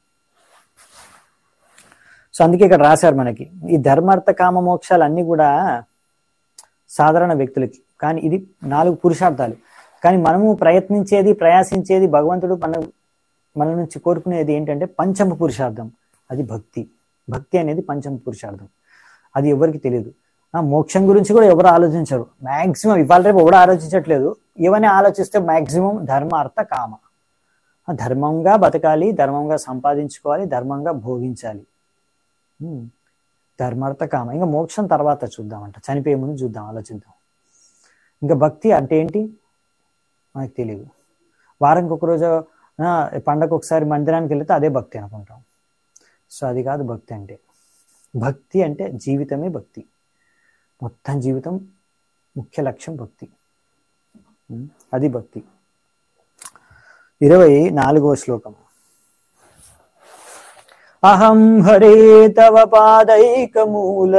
సో అందుకే ఇక్కడ రాశారు మనకి, ఈ ధర్మార్థ కామ మోక్షాలు అన్ని కూడా సాధారణ వ్యక్తులకి, కానీ ఇది 4 పురుషార్థాలు. కానీ మనము ప్రయాసించేది భగవంతుడు మన నుంచి కోరుకునేది ఏంటంటే పంచమ పురుషార్థం, అది భక్తి. భక్తి అనేది పంచమ పురుషార్థం. అది ఎవరికి తెలియదు. మోక్షం గురించి కూడా ఎవరు ఆలోచించరు. మ్యాక్సిమం ఇవాళ రేపు ఎవరు ఆలోచించట్లేదు. ఏమని ఆలోచిస్తే మ్యాక్సిమం ధర్మ అర్థ కామ, ధర్మంగా బతకాలి, ధర్మంగా సంపాదించుకోవాలి, ధర్మంగా భోగించాలి, ధర్మార్థ కామ. ఇంకా మోక్షం తర్వాత చూద్దామంట, చనిపోయే ముందు చూద్దాం, ఆలోచిద్దాం. ఇంకా భక్తి అంటే ఏంటి మనకు తెలియదు. వారానికి ఒకరోజు పండగ ఒకసారి మందిరానికి వెళితే అదే భక్తి అనుకుంటాం. సో అది కాదు భక్తి అంటే. భక్తి అంటే జీవితమే భక్తి, మొత్తం జీవితం ముఖ్య లక్ష్యం భక్తి, అది భక్తి. 24వ శ్లోకం. అహం హరే తవ పాదైకమూల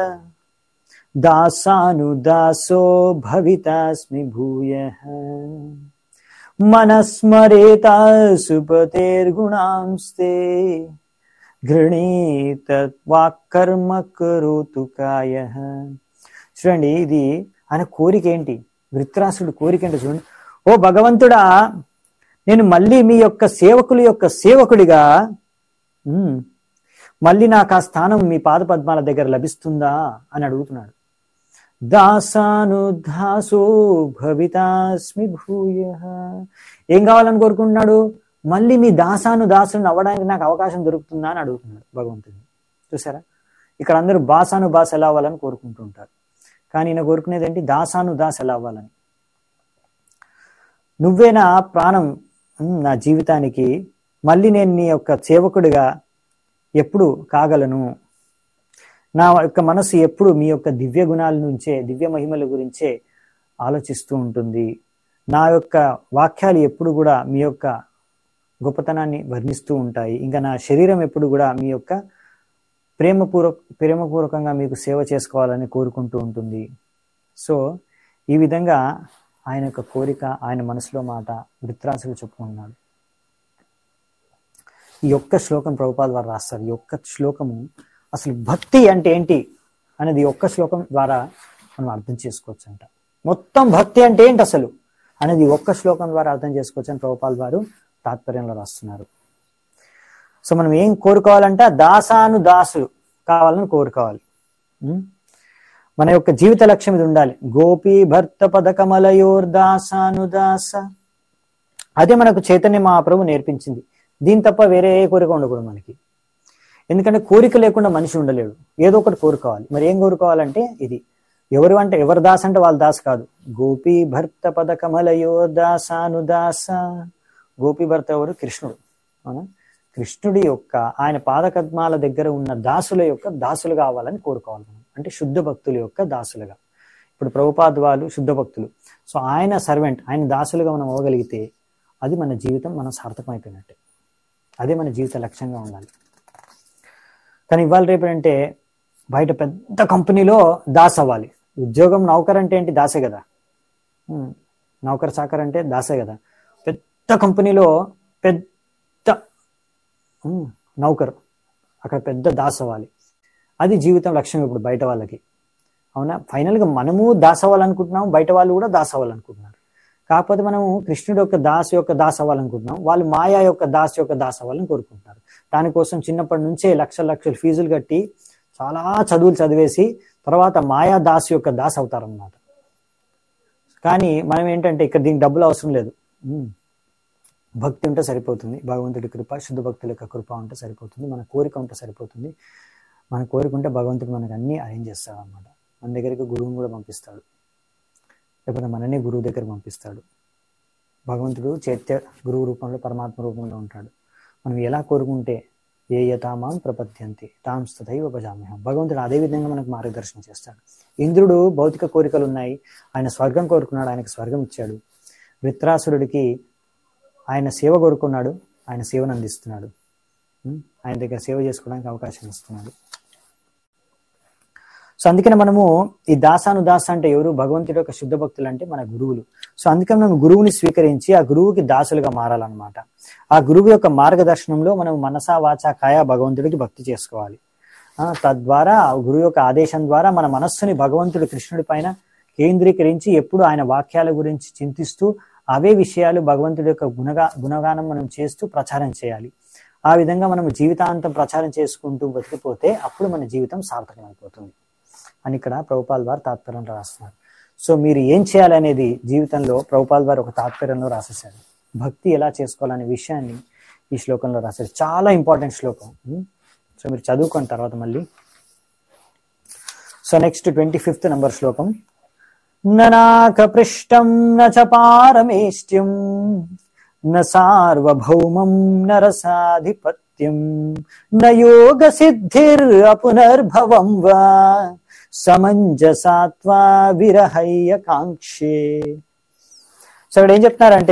దాసానుదాసో భవితాస్మి భూయః మనస్మరేతా సుపతేర్గుణాంస్తే గృణీత వాక్కర్మ కరోతు కాయః. చూడండి, ఇది ఆయన కోరిక ఏంటి, వృత్రాసుడు కోరిక ఏంటి చూడండి. ఓ భగవంతుడా, నేను మళ్ళీ మీ యొక్క సేవకుల యొక్క సేవకుడిగా మళ్ళీ నాకు ఆ స్థానం మీ పాద పద్మాల దగ్గర లభిస్తుందా అని అడుగుతున్నాడు. దాసాను దాసో భవితాస్మి భూయ. ఏం కావాలని కోరుకుంటున్నాడు? మళ్ళీ మీ దాసాను దాసుని అవ్వడానికి నాకు అవకాశం దొరుకుతుందా అని అడుగుతున్నాడు భగవంతుడిని. చూసారా, ఇక్కడ అందరూ బాసాను బాస్ ఎలా అవ్వాలని కోరుకుంటూ ఉంటారు, కానీ ఈయన కోరుకునేది ఏంటి? దాసాను దాస్ ఎలా అవ్వాలని. నువ్వే నా ప్రాణం, నా జీవితానికి, మళ్ళీ నేను నీ యొక్క సేవకుడిగా ఎప్పుడు కాగలను. నా యొక్క మనసు ఎప్పుడు మీ యొక్క దివ్య గుణాల నుంచే, దివ్య మహిమల గురించే ఆలోచిస్తూ ఉంటుంది. నా యొక్క వాక్యాలు ఎప్పుడు కూడా మీ యొక్క గొప్పతనాన్ని వర్ణిస్తూ ఉంటాయి. ఇంకా నా శరీరం ఎప్పుడు కూడా మీ యొక్క ప్రేమపూర్వకంగా మీకు సేవ చేసుకోవాలని కోరుకుంటూ ఉంటుంది. సో ఈ విధంగా ఆయన యొక్క కోరిక, ఆయన మనసులో మాట వృత్రాసుడు చెప్పుకున్నాడు. ఈ ఒక్క శ్లోకం ప్రభుపాద వారు రాస్తారు. ఈ ఒక్క శ్లోకము అసలు భక్తి అంటే ఏంటి అనేది ఒక్క శ్లోకం ద్వారా మనం అర్థం చేసుకోవచ్చు అంట. మొత్తం భక్తి అంటే ఏంటి అసలు అనేది ఒక్క శ్లోకం ద్వారా అర్థం చేసుకోవచ్చు అని ప్రభుపాద వారు తాత్పర్యంలో రాస్తున్నారు. సో మనం ఏం కోరుకోవాలంటే దాసాను దాసు కావాలని కోరుకోవాలి. మన యొక్క జీవిత లక్ష్యం ఇది ఉండాలి. గోపీ భర్త పదకమలయోర్ దాసాను దాస. అదే మనకు చైతన్య మహాప్రభు నేర్పించింది. దీని తప్ప వేరే ఏ కోరిక ఉండకూడదు మనకి. ఎందుకంటే కోరిక లేకుండా మనిషి ఉండలేడు, ఏదో ఒకటి కోరుకోవాలి. మరి ఏం కోరుకోవాలంటే ఇది. ఎవరు అంటే ఎవరు దాస్ అంటే వాళ్ళ దాస్ కాదు. గోపీ భర్త పదకమలయో దాసాను దాస. గోపీ భర్త ఎవరు? కృష్ణుడు. అవునా? కృష్ణుడి యొక్క ఆయన పాదకద్మాల దగ్గర ఉన్న దాసుల యొక్క దాసులు కావాలని కోరుకోవాలి మనం. అంటే శుద్ధ భక్తుల యొక్క దాసులుగా. ఇప్పుడు ప్రభుపాద వాళ్ళు శుద్ధ భక్తులు. సో ఆయన సర్వెంట్, ఆయన దాసులుగా మనం అవ్వగలిగితే అది మన జీవితం, మనం సార్థకం అయిపోయినట్టే. అదే మన జీవిత లక్ష్యంగా ఉండాలి. కానీ ఇవాళ రేపు అంటే బయట పెద్ద కంపెనీలో దాస్ అవ్వాలి. ఉద్యోగం నౌకర్ అంటే ఏంటి? దాసే కదా. నౌకర్ చాకర్ అంటే దాసే కదా. పెద్ద కంపెనీలో పెద్ద నౌకర్, అక్కడ పెద్ద దాస్ అవ్వాలి. అది జీవితం లక్ష్యం ఇప్పుడు బయట వాళ్ళకి. అవునా? ఫైనల్గా మనము దాస్ అవ్వాలనుకుంటున్నాం, బయట వాళ్ళు కూడా దాస్ అవ్వాలనుకుంటున్నారు. కాకపోతే మనము కృష్ణుడు యొక్క దాస్ అవ్వాలనుకుంటున్నాం, వాళ్ళు మాయా యొక్క దాస్ అవ్వాలని కోరుకుంటున్నారు. దానికోసం చిన్నప్పటి నుంచే లక్షల ఫీజులు కట్టి చాలా చదువులు చదివేసి తర్వాత మాయా దాస్ యొక్క దాస్ అవుతారన్నమాట. కానీ మనం ఏంటంటే ఇక్కడ దీనికి డబ్బులు అవసరం లేదు, భక్తి ఉంటే సరిపోతుంది. భగవంతుడి కృప, శుద్ధ భక్తుల యొక్క కృప ఉంటే సరిపోతుంది. మన కోరిక ఉంటే సరిపోతుంది. మన కోరిక ఉంటే భగవంతుడు మనకు అన్ని అరేంజ్ చేస్తాడు అనమాట. మన దగ్గరికి గురువుని కూడా పంపిస్తాడు, లేకపోతే మననే గురువు దగ్గర పంపిస్తాడు. భగవంతుడు చైత్య గురువు రూపంలో, పరమాత్మ రూపంలో ఉంటాడు. మనం ఎలా కోరుకుంటే ఏ యథామాం ప్రపద్యంతి తాం తథైవ భజామ్యహం. భగవంతుడు అదే విధంగా మనకు మార్గదర్శనం చేస్తాడు. ఇంద్రుడు భౌతిక కోరికలు ఉన్నాయి, ఆయన స్వర్గం కోరుకున్నాడు, ఆయనకు స్వర్గం ఇచ్చాడు. వృత్రాసురుడికి ఆయన సేవ కోరుకున్నాడు, ఆయన సేవను అందిస్తున్నాడు. ఆయన దగ్గర సేవ చేసుకోవడానికి అవకాశం ఇస్తున్నాడు. సో అందుకని మనము ఈ దాసాను దాస అంటే ఎవరు? భగవంతుడి యొక్క శుద్ధ భక్తులు అంటే మన గురువులు. సో అందుకని మనం గురువుని స్వీకరించి ఆ గురువుకి దాసులుగా మారాలన్నమాట. ఆ గురువు యొక్క మార్గదర్శనంలో మనం మనసా వాచా కాయ భగవంతుడికి భక్తి చేసుకోవాలి. తద్వారా గురువు యొక్క ఆదేశం ద్వారా మన మనస్సుని భగవంతుడి కృష్ణుడి పైన కేంద్రీకరించి ఎప్పుడు ఆయన వాక్యాల గురించి చింతిస్తూ అవే విషయాలు భగవంతుడి యొక్క గుణగానం మనం చేస్తూ ప్రచారం చేయాలి. ఆ విధంగా మనం జీవితాంతం ప్రచారం చేసుకుంటూ బతికిపోతే అప్పుడు మన జీవితం సార్థకమైపోతుంది అని ఇక్కడ ప్రభుపాల్ వారు తాత్పర్యంలో రాస్తున్నారు. సో మీరు ఏం చేయాలనేది జీవితంలో ప్రభుపాల్ వారు ఒక తాత్పర్యంలో రాసేసారు. భక్తి ఎలా చేసుకోవాలనే విషయాన్ని ఈ శ్లోకంలో రాశారు. చాలా ఇంపార్టెంట్ శ్లోకం. సో మీరు చదువుకున్న తర్వాత మళ్ళీ. సో నెక్స్ట్ 25th నంబర్ శ్లోకం. నాక పృష్టం నచ పారమేష్ట్యం న సార్వభౌమం నరసాధిపత్యం న యోగ సిద్ధిర్ అపునర్భవం వా సమంజసాత్వా విరహయ్య కాంక్షే. సో ఇక్కడ ఏం చెప్తున్నారంటే,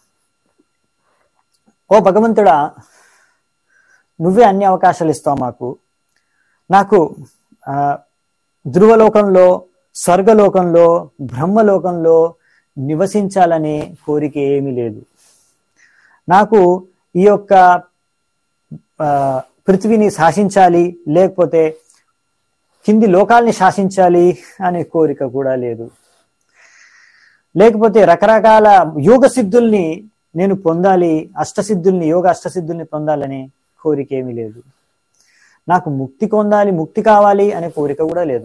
ఓ భగవంతుడా, నువ్వే అన్ని అవకాశాలు ఇస్తావు మాకు. నాకు ధ్రువలోకంలో, స్వర్గలోకంలో, బ్రహ్మలోకంలో నివసించాలనే కోరిక ఏమీ లేదు. నాకు ఈ యొక్క పృథ్వీని శాసించాలి, లేకపోతే కింది లోకాల్ని శాసించాలి అనే కోరిక కూడా లేదు. లేకపోతే రకరకాల యోగ సిద్ధుల్ని నేను పొందాలి అష్టసిద్ధుల్ని, యోగ అష్టసిద్ధుల్ని పొందాలనే కోరిక ఏమీ లేదు. నాకు ముక్తి పొందాలి, ముక్తి కావాలి అనే కోరిక కూడా లేదు.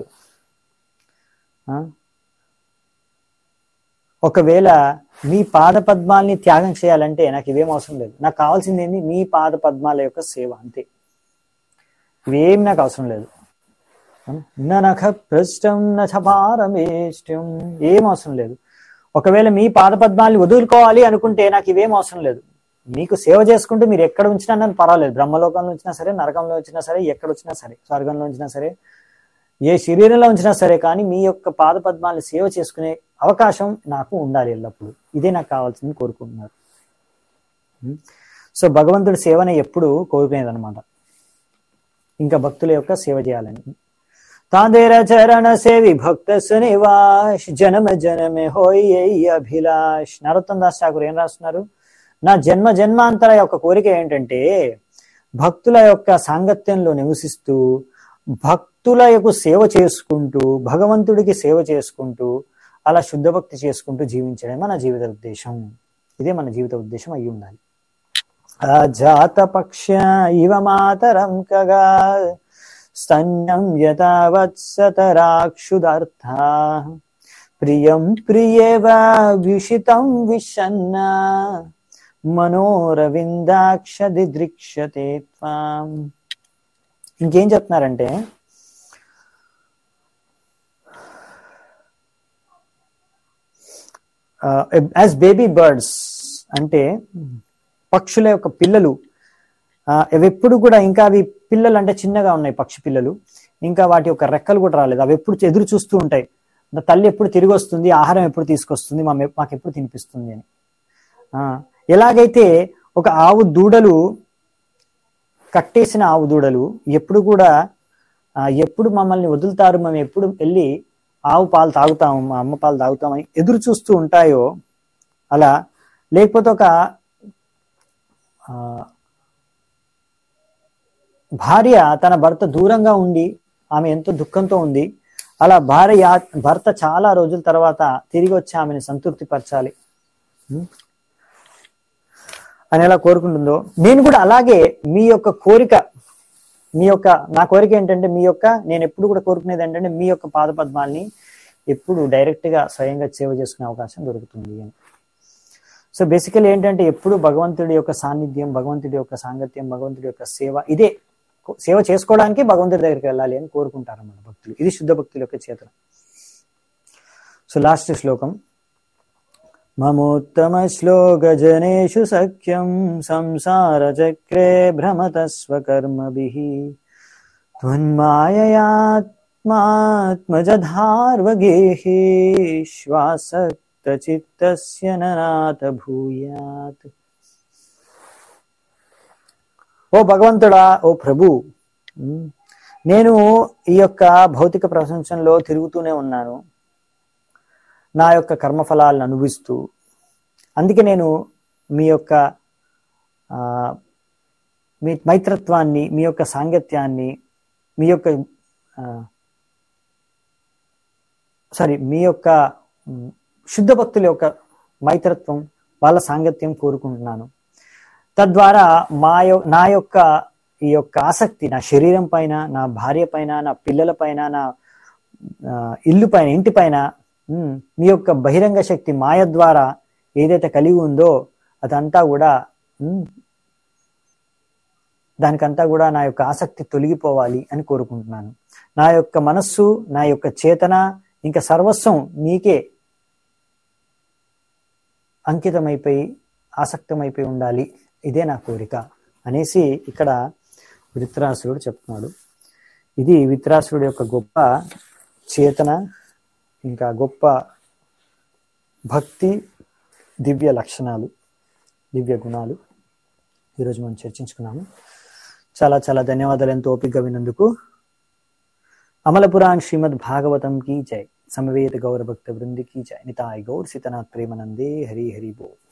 ఒకవేళ మీ పాద పద్మాల్ని త్యాగం చేయాలంటే నాకు ఇవేం అవసరం లేదు. నాకు కావాల్సింది ఏంటి? మీ పాద పద్మాల యొక్క సేవ, అంతే. ఇవేం నాకు అవసరం లేదు. నఖ పృష్టం నపారమేష్టం, ఏం అవసరం లేదు. ఒకవేళ మీ పాద పద్మాల్ని వదులుకోవాలి అనుకుంటే నాకు ఇవేం అవసరం లేదు. మీకు సేవ చేసుకుంటూ మీరు ఎక్కడ ఉంచినా నన్ను పర్వాలేదు. బ్రహ్మలోకంలో ఉంచినా సరే, నరకంలో ఉంచినా సరే, ఎక్కడ వచ్చినా సరే, స్వర్గంలో ఉంచినా సరే, ఏ శరీరంలో ఉంచినా సరే, కానీ మీ యొక్క పాద పద్మాలను సేవ చేసుకునే అవకాశం నాకు ఉండాలి ఎల్లప్పుడు. ఇదే నాకు కావాల్సింది కోరుకుంటున్నారు. సో భగవంతుడి సేవనే ఎప్పుడు కోరుకునేది అనమాట, ఇంకా భక్తుల యొక్క సేవ చేయాలని. తాందేర చరణ సేవి భక్త సునివాష్ జనమ జనమే హోయ్ అభిలాష్. నరోత్తమ్ దాస్ ఠాకూర్ ఏం రాస్తున్నారు? నా జన్మ జన్మాంతర యొక్క కోరిక ఏంటంటే భక్తుల యొక్క సాంగత్యంలో నివసిస్తూ, భక్తుల యొక్క సేవ చేసుకుంటూ, భగవంతుడికి సేవ చేసుకుంటూ, అలా శుద్ధ భక్తి చేసుకుంటూ జీవించడం మన జీవిత ఉద్దేశం. ఇదే మన జీవిత ఉద్దేశం అయి ఉండాలి. అజాత పక్ష ఇవ మాతరం కగా స్తన్యం యథావత్సతరాక్షుదర్థ ప్రియం ప్రియేవ విషితం విషన్న మనోరవిందాక్ష దిదృక్షతే త్వాం. ఇంకేం చెప్తున్నారంటే, యాజ్ బేబీ బర్డ్స్ అంటే పక్షుల యొక్క పిల్లలు, అవి ఎప్పుడు కూడా, ఇంకా అవి పిల్లలు అంటే చిన్నగా ఉన్నాయి పక్షి పిల్లలు, ఇంకా వాటి యొక్క రెక్కలు కూడా రాలేదు. అవి ఎప్పుడు ఎదురు చూస్తూ ఉంటాయి, తల్లి ఎప్పుడు తిరిగి వస్తుంది, ఆహారం ఎప్పుడు తీసుకొస్తుంది, మాకు ఎప్పుడు తినిపిస్తుంది అని. ఎలాగైతే ఒక ఆవు దూడలు, కట్టేసిన ఆవు దూడలు ఎప్పుడు కూడా ఎప్పుడు మమ్మల్ని వదులుతారు, మేము ఎప్పుడు వెళ్ళి ఆవు పాలు తాగుతాము, మా అమ్మ పాలు తాగుతామని ఎదురు చూస్తూ ఉంటాయో, అలా లేకపోతే ఒక భార్య తన భర్త దూరంగా ఉండి ఆమె ఎంతో దుఃఖంతో ఉంది, అలా భర్త చాలా రోజుల తర్వాత తిరిగి వచ్చి ఆమెను సంతృప్తి పరచాలి అని ఎలా కోరుకుంటుందో, నేను కూడా అలాగే మీ యొక్క కోరిక, నా కోరిక ఏంటంటే నేను ఎప్పుడు కూడా కోరుకునేది ఏంటంటే మీ యొక్క పాద పద్మాల్ని ఎప్పుడు డైరెక్ట్ గా స్వయంగా సేవ చేసుకునే అవకాశం దొరుకుతుంది అని. సో బేసికలీ ఏంటంటే ఎప్పుడు భగవంతుడి యొక్క సాన్నిధ్యం, భగవంతుడి యొక్క సాంగత్యం, భగవంతుడి యొక్క సేవ, ఇదే సేవ చేసుకోవడానికి భగవంతుడి దగ్గరికి వెళ్ళాలి అని కోరుకుంటారు మన భక్తులు. ఇది శుద్ధ భక్తుల యొక్క చేతన. సో లాస్ట్ శ్లోకం, మమోత్తమ శ్లోక జనేషు సఖ్యం సంసార చక్రే భ్రమత స్వకర్మభిః త్వన్మాయయాత్మాత్మజధార్వగేహి శ్వాసక్త చిత్తస్య ననాథ భూయాత్. ఓ భగవంతుడా, ఓ ప్రభు, నేను ఈ యొక్క భౌతిక ప్రపంచంలో తిరుగుతూనే ఉన్నాను, నా యొక్క కర్మఫలాలను అనుభవిస్తూ. అందుకే నేను మీ యొక్క మీ మైత్రత్వాన్ని, మీ యొక్క సాంగత్యాన్ని, మీ యొక్క శుద్ధ భక్తుల యొక్క మైత్రత్వం, వాళ్ళ సాంగత్యం కోరుకుంటున్నాను. తద్వారా నా యొక్క ఈ యొక్క ఆసక్తి నా శరీరం పైన, నా భార్య పైన, నా పిల్లల పైన, నా ఇల్లు పైన, ఇంటి పైన మీ యొక్క బహిరంగ శక్తి మాయ ద్వారా ఏదైతే కలిగి ఉందో అదంతా కూడా, దానికంతా కూడా నా యొక్క ఆసక్తి తొలగిపోవాలి అని కోరుకుంటున్నాను. నా యొక్క మనస్సు, నా యొక్క చేతన, ఇంకా సర్వస్వం నీకే అంకితమైపోయి ఆసక్తమైపోయి ఉండాలి, ఇదే నా కోరిక అనేసి ఇక్కడ విత్రాసురుడు చెప్తున్నాడు. ఇది విత్రాసురుడు యొక్క గొప్ప చేతన, ఇంకా గొప్ప భక్తి, దివ్య లక్షణాలు, దివ్య గుణాలు ఈరోజు మనం చర్చించుకున్నాము. చాలా చాలా ధన్యవాదాలు ఎంతో ఓపికగా విన్నందుకు. అమలపురాణ్ శ్రీమద్ భాగవతం కీ జై, సమవేత గౌర భక్త వృంది కీ జై. నితాయ్ గౌర్ సీతనాథ్ ప్రేమనందే. హరి హరి బోల్.